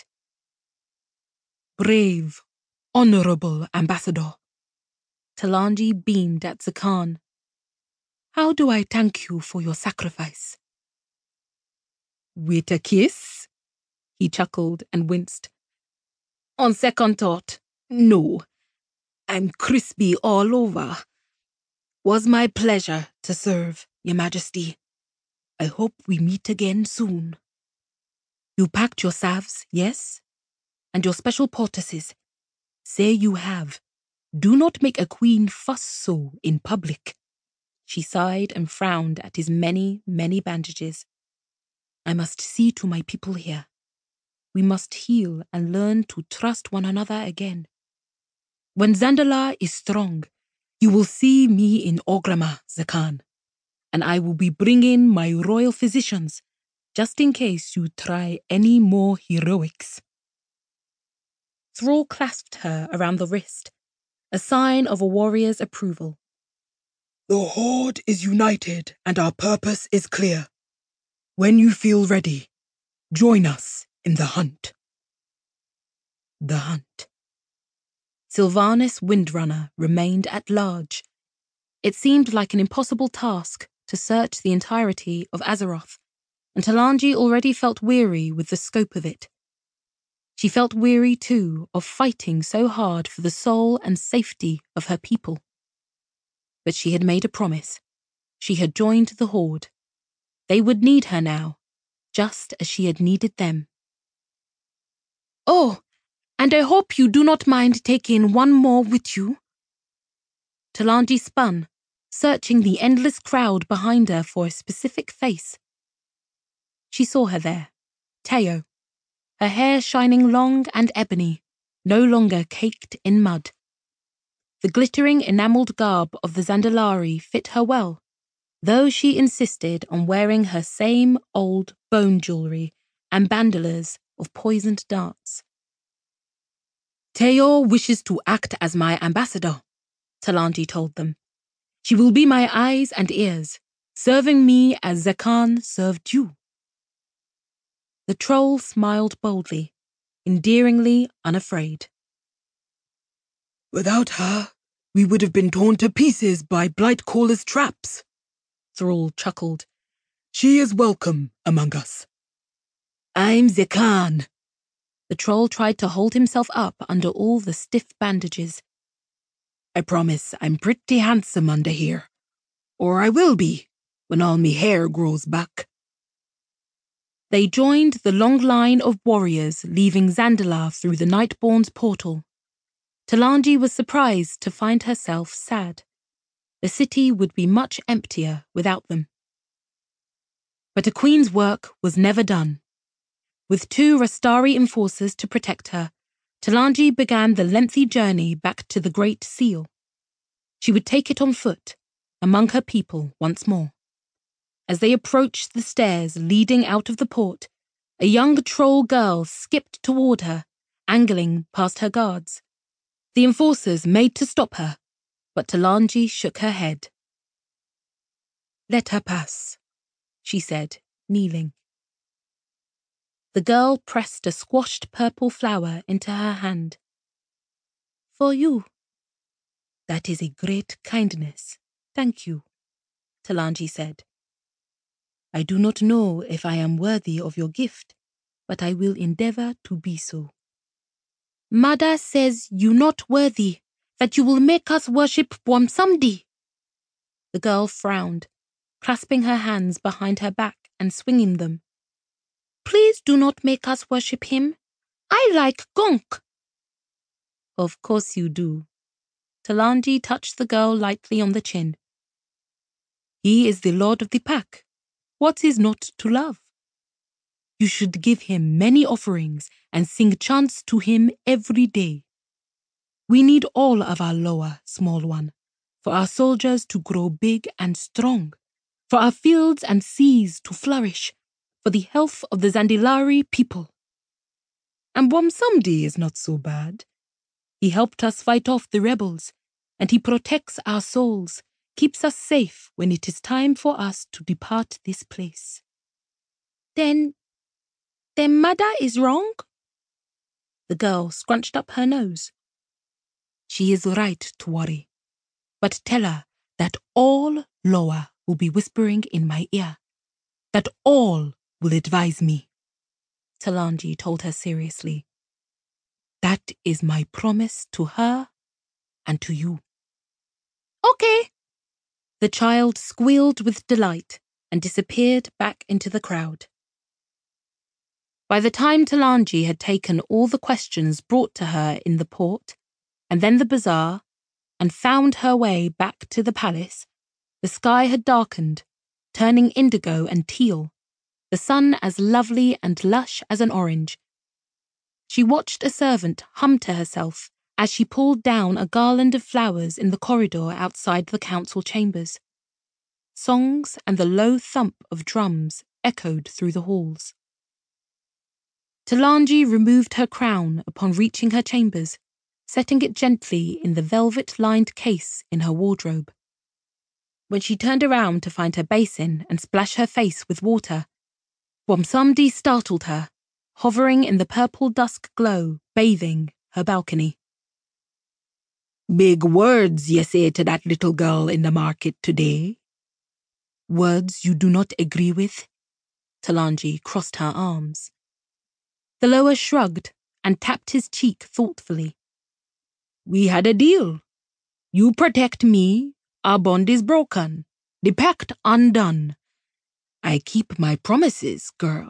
Brave, honorable ambassador. Talanji beamed at Zakan. How do I thank you for your sacrifice? With a kiss? He chuckled and winced. On second thought, no. I'm crispy all over. Was my pleasure to serve, Your Majesty. I hope we meet again soon. You packed your salves, yes? And your special poultices. Say you have. Do not make a queen fuss so in public. She sighed and frowned at his many, many bandages. I must see to my people here. We must heal and learn to trust one another again. When Zandalar is strong, you will see me in Orgrimmar, Zakan, and I will be bringing my royal physicians, just in case you try any more heroics. Thrall clasped her around the wrist, a sign of a warrior's approval. The Horde is united and our purpose is clear. When you feel ready, join us in the hunt. The hunt. Sylvanas Windrunner remained at large. It seemed like an impossible task to search the entirety of Azeroth, and Talanji already felt weary with the scope of it. She felt weary, too, of fighting so hard for the soul and safety of her people. But she had made a promise. She had joined the Horde. They would need her now, just as she had needed them. Oh, and I hope you do not mind taking one more with you. Talanji spun, searching the endless crowd behind her for a specific face. She saw her there, Teo, her hair shining long and ebony, no longer caked in mud. The glittering enamelled garb of the Zandalari fit her well, though she insisted on wearing her same old bone jewellery and bandoliers of poisoned darts. Teo wishes to act as my ambassador, Talanji told them. She will be my eyes and ears, serving me as Zakan served you. The troll smiled boldly, endearingly unafraid. Without her, we would have been torn to pieces by Blightcaller's traps, Thrall chuckled. She is welcome among us. I'm Zakan. The troll tried to hold himself up under all the stiff bandages. I promise I'm pretty handsome under here, or I will be when all me hair grows back. They joined the long line of warriors leaving Zandalar through the Nightborn's portal. Talanji was surprised to find herself sad. The city would be much emptier without them. But a queen's work was never done. With two Rastari enforcers to protect her, Talanji began the lengthy journey back to the Great Seal. She would take it on foot, among her people once more. As they approached the stairs leading out of the port, a young troll girl skipped toward her, angling past her guards. The enforcers made to stop her, but Talanji shook her head. "Let her pass," she said, kneeling. The girl pressed a squashed purple flower into her hand. "For you." "That is a great kindness. Thank you," Talanji said. "I do not know if I am worthy of your gift, but I will endeavor to be so." "Mother says you not worthy, that you will make us worship Bwamsamdi." The girl frowned, clasping her hands behind her back and swinging them. "Please do not make us worship him. I like Gonk." "Of course you do." Talanji touched the girl lightly on the chin. "He is the lord of the pack. What is not to love? You should give him many offerings and sing chants to him every day. We need all of our lower, small one, for our soldiers to grow big and strong, for our fields and seas to flourish, for the health of the Zandilari people. And Bwamsamdi is not so bad. He helped us fight off the rebels, and he protects our souls, keeps us safe when it is time for us to depart this place." Then, then Mother is wrong? The girl scrunched up her nose. "She is right to worry, but tell her that all Loa will be whispering in my ear, that all will advise me," Talanji told her seriously. "That is my promise to her and to you." "Okay." The child squealed with delight and disappeared back into the crowd. By the time Talanji had taken all the questions brought to her in the port, and then the bazaar, and found her way back to the palace, the sky had darkened, turning indigo and teal, the sun as lovely and lush as an orange. She watched a servant hum to herself as she pulled down a garland of flowers in the corridor outside the council chambers. Songs and the low thump of drums echoed through the halls. Talanji removed her crown upon reaching her chambers, setting it gently in the velvet-lined case in her wardrobe. When she turned around to find her basin and splash her face with water, Bwamsamdi startled her, hovering in the purple dusk glow, bathing her balcony. "Big words ye say to that little girl in the market today." "Words you do not agree with?" Talanji crossed her arms. The lower shrugged and tapped his cheek thoughtfully. "We had a deal. You protect me, our bond is broken, the pact undone. I keep my promises, girl."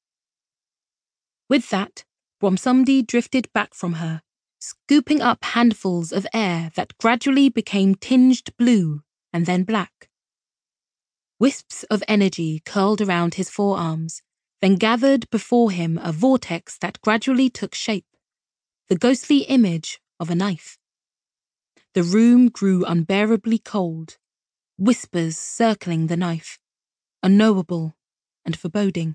With that, Bwamsamdi drifted back from her, scooping up handfuls of air that gradually became tinged blue and then black. Wisps of energy curled around his forearms, then gathered before him a vortex that gradually took shape, the ghostly image of a knife. The room grew unbearably cold, whispers circling the knife, unknowable and foreboding.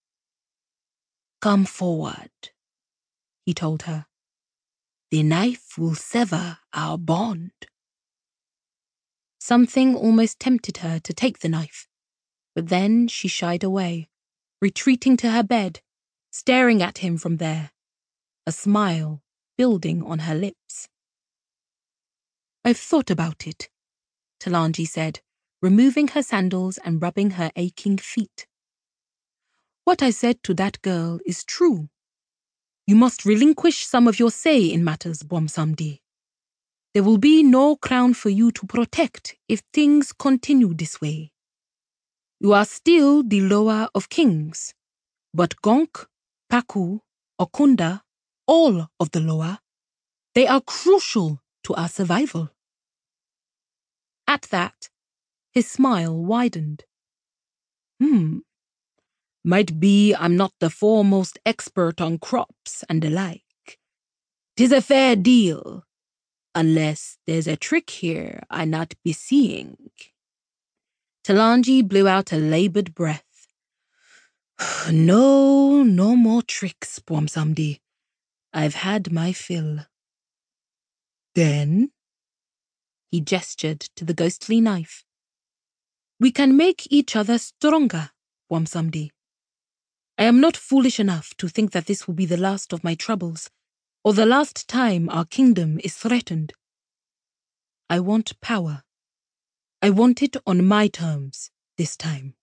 "Come forward," he told her. "The knife will sever our bond." Something almost tempted her to take the knife, but then she shied away, retreating to her bed, staring at him from there, a smile building on her lips. "I've thought about it," Talanji said, removing her sandals and rubbing her aching feet. "What I said to that girl is true. You must relinquish some of your say in matters, Bwamsamdi. There will be no crown for you to protect if things continue this way. You are still the lower of kings. But Gonk, Paku, Okunda, all of the Loa, they are crucial to our survival. At that, his smile widened. Hmm. Might be I'm not the foremost expert on crops and the like. 'Tis a fair deal, unless there's a trick here I not be seeing. Talanji blew out a laboured breath. No, no more tricks, Bwamsamdi. I've had my fill. Then, he gestured to the ghostly knife. We can make each other stronger, Bwamsamdi. I am not foolish enough to think that this will be the last of my troubles, or the last time our kingdom is threatened. I want power. I want it on my terms this time.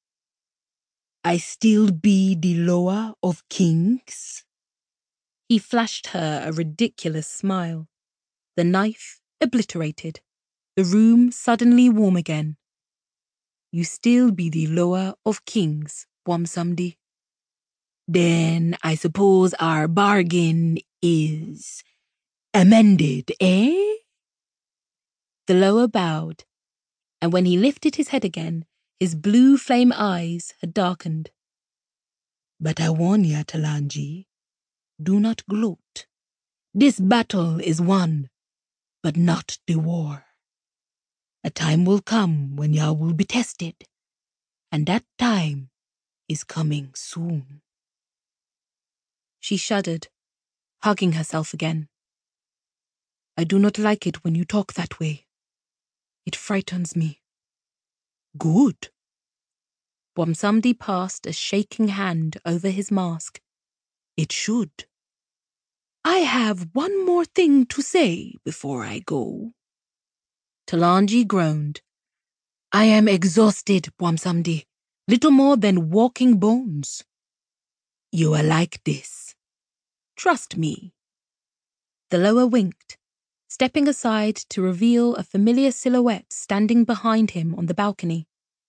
I still be the lower of kings? He flashed her a ridiculous smile. The knife obliterated. The room suddenly warm again. You still be the lower of kings, Bwamsamdi. Then I suppose our bargain is amended, eh? The lower bowed, and when he lifted his head again, his blue flame eyes had darkened. But I warn ya, Talanji, do not gloat. This battle is won, but not the war. A time will come when ya will be tested, and that time is coming soon. She shuddered, hugging herself again. I do not like it when you talk that way. It frightens me. Good. Bwamsamdi passed a shaking hand over his mask. It should. I have one more thing to say before I go. Talanji groaned. I am exhausted, Bwamsamdi. Little more than walking bones. You are like this. Trust me. The lower winked, stepping aside to reveal a familiar silhouette standing behind him on the balcony.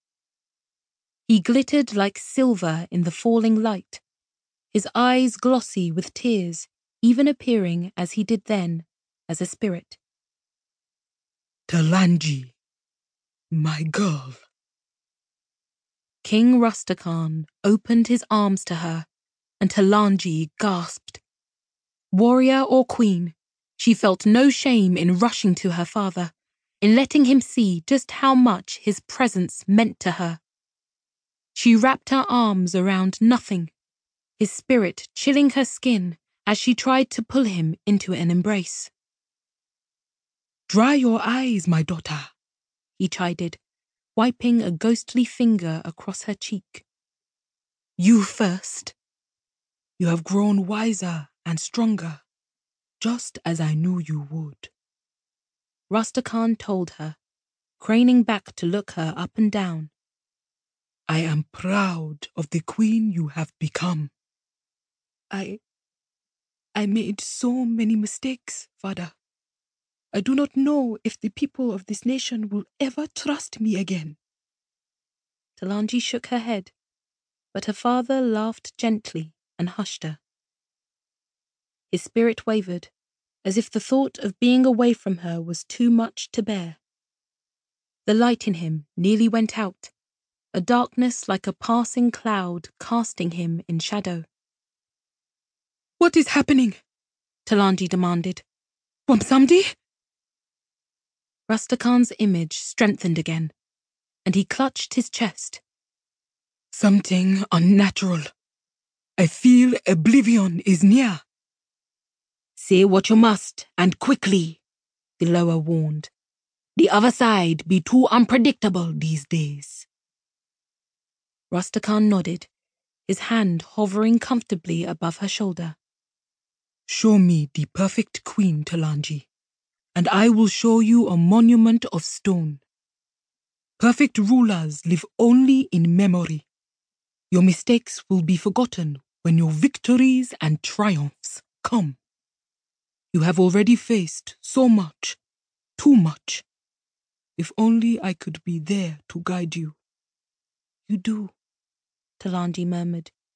He glittered like silver in the falling light, his eyes glossy with tears, even appearing as he did then, as a spirit. Talanji, my girl. King Rustakhan opened his arms to her, and Talanji gasped. Warrior or queen, she felt no shame in rushing to her father, in letting him see just how much his presence meant to her. She wrapped her arms around nothing, his spirit chilling her skin as she tried to pull him into an embrace. Dry your eyes, my daughter, he chided, wiping a ghostly finger across her cheek. You first. You have grown wiser and stronger, just as I knew you would. Rustakhan told her, craning back to look her up and down. I am proud of the queen you have become. I... I made so many mistakes, father. I do not know if the people of this nation will ever trust me again. Talanji shook her head, but her father laughed gently and hushed her. His spirit wavered, as if the thought of being away from her was too much to bear. The light in him nearly went out, a darkness like a passing cloud casting him in shadow. What is happening? Talanji demanded. Bwamsamdi? Rustakhan's image strengthened again, and he clutched his chest. Something unnatural. I feel oblivion is near. Say what you must, and quickly, the lower warned. The other side be too unpredictable these days. Rustakhan nodded, his hand hovering comfortably above her shoulder. Show me the perfect queen, Talanji, and I will show you a monument of stone. Perfect rulers live only in memory. Your mistakes will be forgotten when your victories and triumphs come. You have already faced so much, too much. If only I could be there to guide you. You do, Talanji murmured.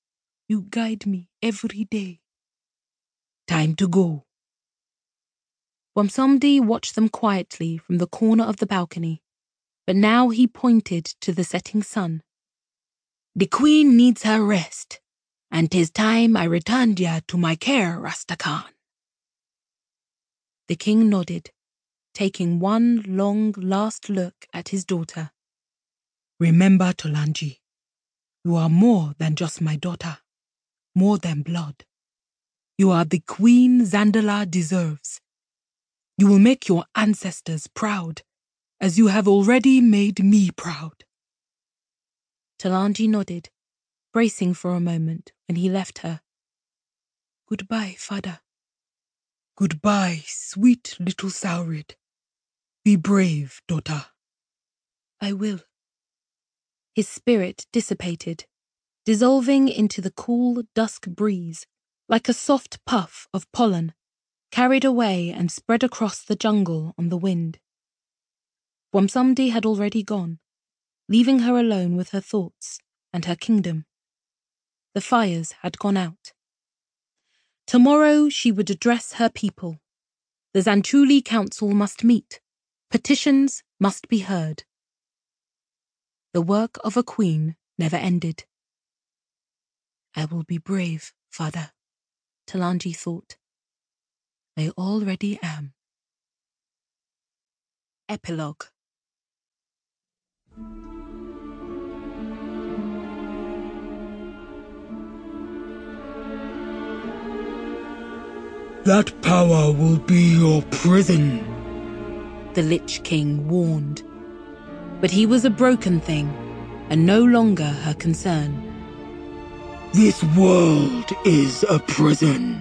You guide me every day. Time to go. Bwamsamdi watched them quietly from the corner of the balcony, but now he pointed to the setting sun. The queen needs her rest, and 'tis time I returned ya to my care, Rasta Khan. The king nodded, taking one long last look at his daughter. Remember, Tolanji, you are more than just my daughter, more than blood. You are the queen Zandala deserves. You will make your ancestors proud, as you have already made me proud. Tolanji nodded, bracing for a moment when he left her. Goodbye, father. Goodbye, sweet little Saurid. Be brave, daughter. I will. His spirit dissipated, dissolving into the cool dusk breeze, like a soft puff of pollen, carried away and spread across the jungle on the wind. Bwamsamdi had already gone, leaving her alone with her thoughts and her kingdom. The fires had gone out. Tomorrow she would address her people. The Zantuli Council must meet. Petitions must be heard. The work of a queen never ended. I will be brave, father, Tolanji thought. I already am. Epilogue. That power will be your prison, the Lich King warned. But he was a broken thing, and no longer her concern. This world is a prison.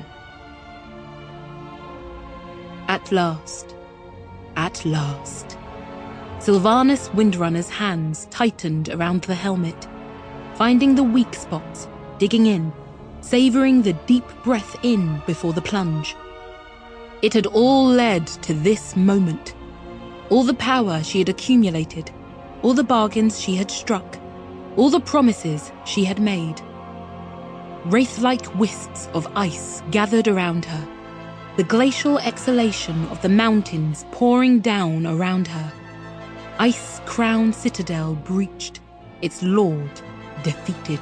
At last, at last, Sylvanas Windrunner's hands tightened around the helmet, finding the weak spots, digging in, savouring the deep breath in before the plunge. It had all led to this moment. All the power she had accumulated, all the bargains she had struck, all the promises she had made. Wraith-like wisps of ice gathered around her, the glacial exhalation of the mountains pouring down around her. Ice-crowned citadel breached, its lord defeated.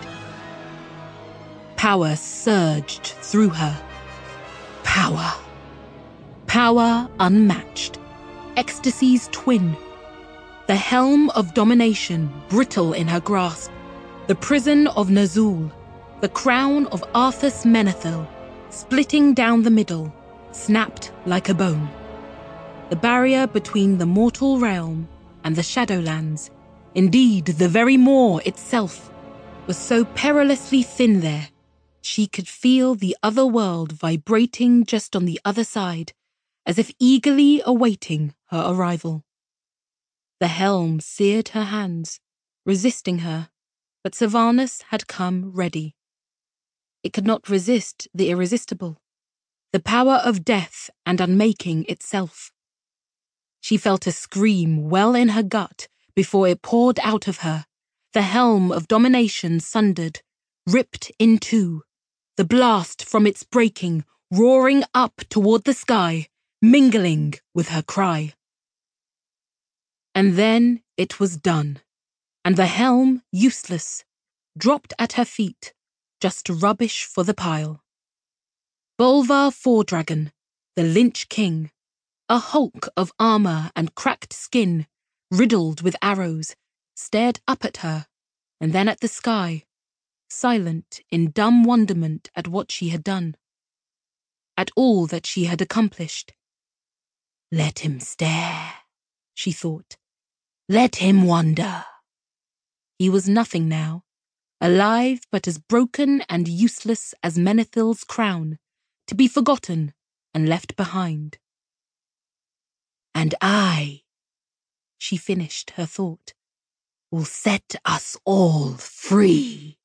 Power surged through her. Power. Power unmatched. Ecstasy's twin. The helm of domination brittle in her grasp. The prison of Ner'zhul. The crown of Arthas Menethil, splitting down the middle, snapped like a bone. The barrier between the mortal realm and the Shadowlands, indeed the very Maw itself, was so perilously thin there, she could feel the other world vibrating just on the other side, as if eagerly awaiting her arrival. The helm seared her hands, resisting her, but Sylvanas had come ready. It could not resist the irresistible, the power of death and unmaking itself. She felt a scream well in her gut before it poured out of her, the helm of domination sundered, ripped in two, the blast from its breaking roaring up toward the sky, mingling with her cry. And then it was done, and the helm, useless, dropped at her feet, just rubbish for the pile. Bolvar Fordragon, the Lynch King, a hulk of armour and cracked skin, riddled with arrows, stared up at her, and then at the sky, silent in dumb wonderment at what she had done, at all that she had accomplished. Let him stare, she thought. Let him wonder. He was nothing now, alive but as broken and useless as Menethil's crown, to be forgotten and left behind. And I, she finished her thought, will set us all free.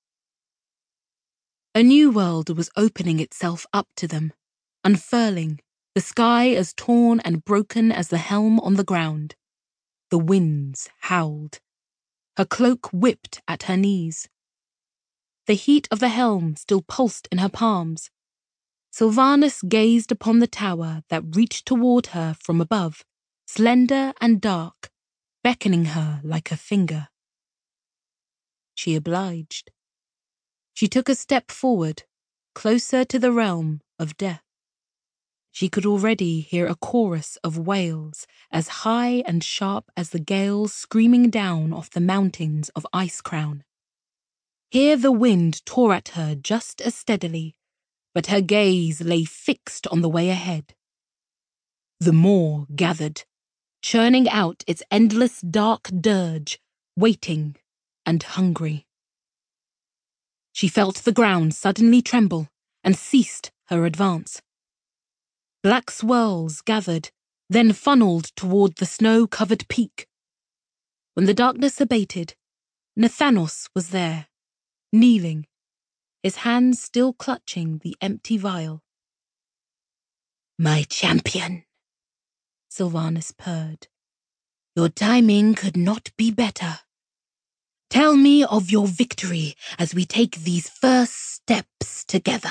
A new world was opening itself up to them, unfurling, the sky as torn and broken as the helm on the ground. The winds howled. Her cloak whipped at her knees. The heat of the helm still pulsed in her palms. Sylvanus gazed upon the tower that reached toward her from above, slender and dark, beckoning her like a finger. She obliged. She took a step forward, closer to the realm of death. She could already hear a chorus of wails as high and sharp as the gales screaming down off the mountains of Icecrown. Here the wind tore at her just as steadily, but her gaze lay fixed on the way ahead. The moor gathered, churning out its endless dark dirge, waiting and hungry. She felt the ground suddenly tremble and ceased her advance. Black swirls gathered, then funneled toward the snow-covered peak. When the darkness abated, Nathanos was there, kneeling, his hands still clutching the empty vial. "My champion," Sylvanus purred. "Your timing could not be better. Tell me of your victory as we take these first steps together."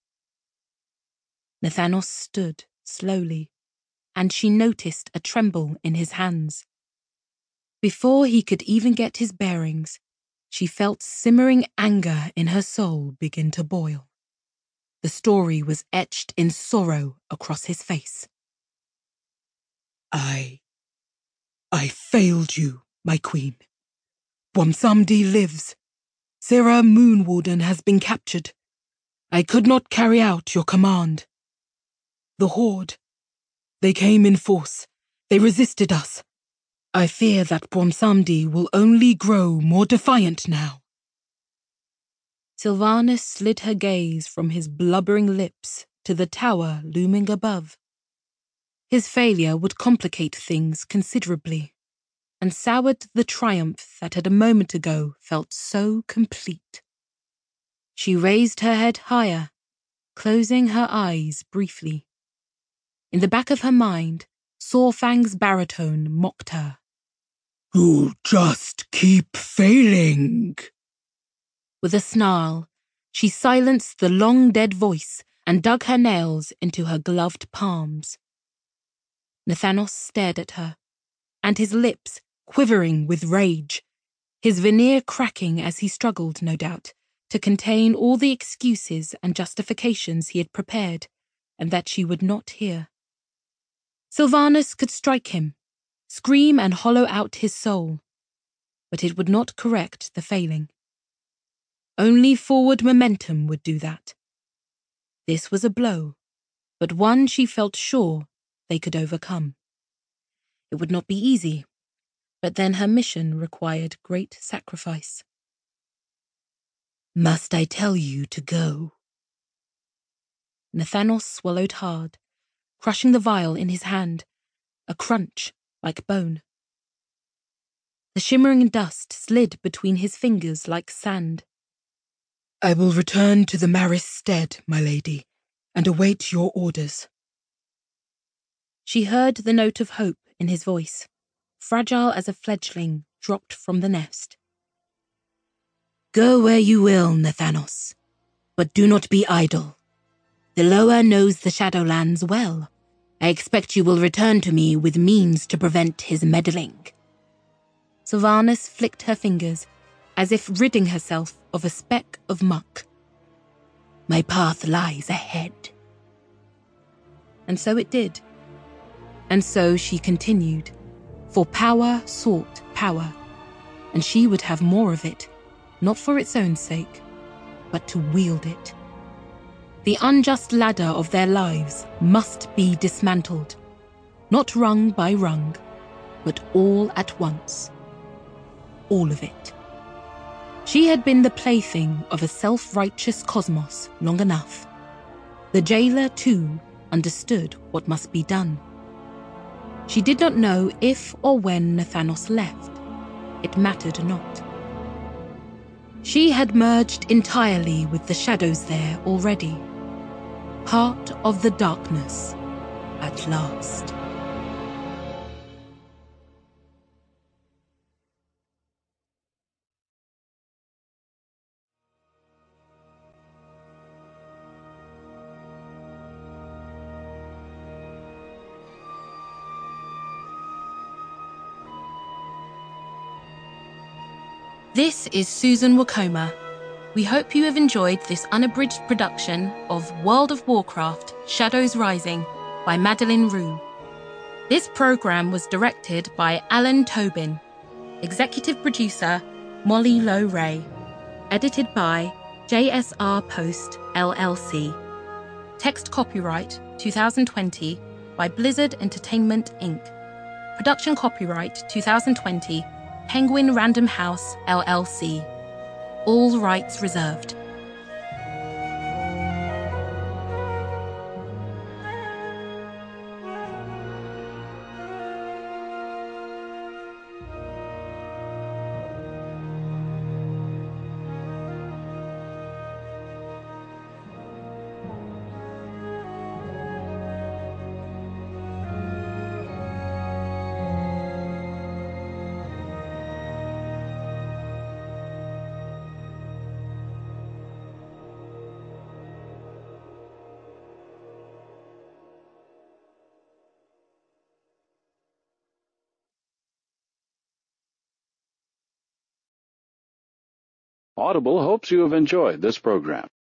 Nathanos stood slowly, and she noticed a tremble in his hands. Before he could even get his bearings, she felt simmering anger in her soul begin to boil. The story was etched in sorrow across his face. I... I failed you, my queen. Bwomsamdi lives. Sarah Moonwarden has been captured. I could not carry out your command. The Horde. They came in force. They resisted us. I fear that Bwomsamdi will only grow more defiant now. Sylvanus slid her gaze from his blubbering lips to the tower looming above. His failure would complicate things considerably, and soured the triumph that had a moment ago felt so complete. She raised her head higher, closing her eyes briefly. In the back of her mind, Sawfang's baritone mocked her. "You just keep failing." With a snarl, she silenced the long-dead voice and dug her nails into her gloved palms. Nathanos stared at her, and his lips quivering with rage, his veneer cracking as he struggled, no doubt, to contain all the excuses and justifications he had prepared and that she would not hear. Sylvanus could strike him, scream and hollow out his soul, but it would not correct the failing. Only forward momentum would do that. This was a blow, but one she felt sure they could overcome. It would not be easy, but then her mission required great sacrifice. "Must I tell you to go?" Nathanos swallowed hard, crushing the vial in his hand, a crunch like bone. The shimmering dust slid between his fingers like sand. "I will return to the Maris stead, my lady, and await your orders." She heard the note of hope in his voice, fragile as a fledgling dropped from the nest. "Go where you will, Nathanos, but do not be idle. The Loa knows the Shadowlands well. I expect you will return to me with means to prevent his meddling." Sylvanus flicked her fingers, as if ridding herself of a speck of muck. "My path lies ahead." And so it did. And so she continued, for power sought power, and she would have more of it, not for its own sake, but to wield it. The unjust ladder of their lives must be dismantled, not rung by rung, but all at once. All of it. She had been the plaything of a self-righteous cosmos long enough. The jailer, too, understood what must be done. She did not know if or when Nathanos left. It mattered not. She had merged entirely with the shadows there already. Part of the darkness, at last. This is Susan Wakoma. We hope you have enjoyed this unabridged production of World of Warcraft Shadows Rising by Madeline Rue. This programme was directed by Alan Tobin. Executive producer Molly Lowe Ray. Edited by J S R Post L L C. Text copyright twenty twenty by Blizzard Entertainment Incorporated. Production copyright twenty twenty Penguin Random House L L C. All rights reserved. Audible hopes you have enjoyed this program.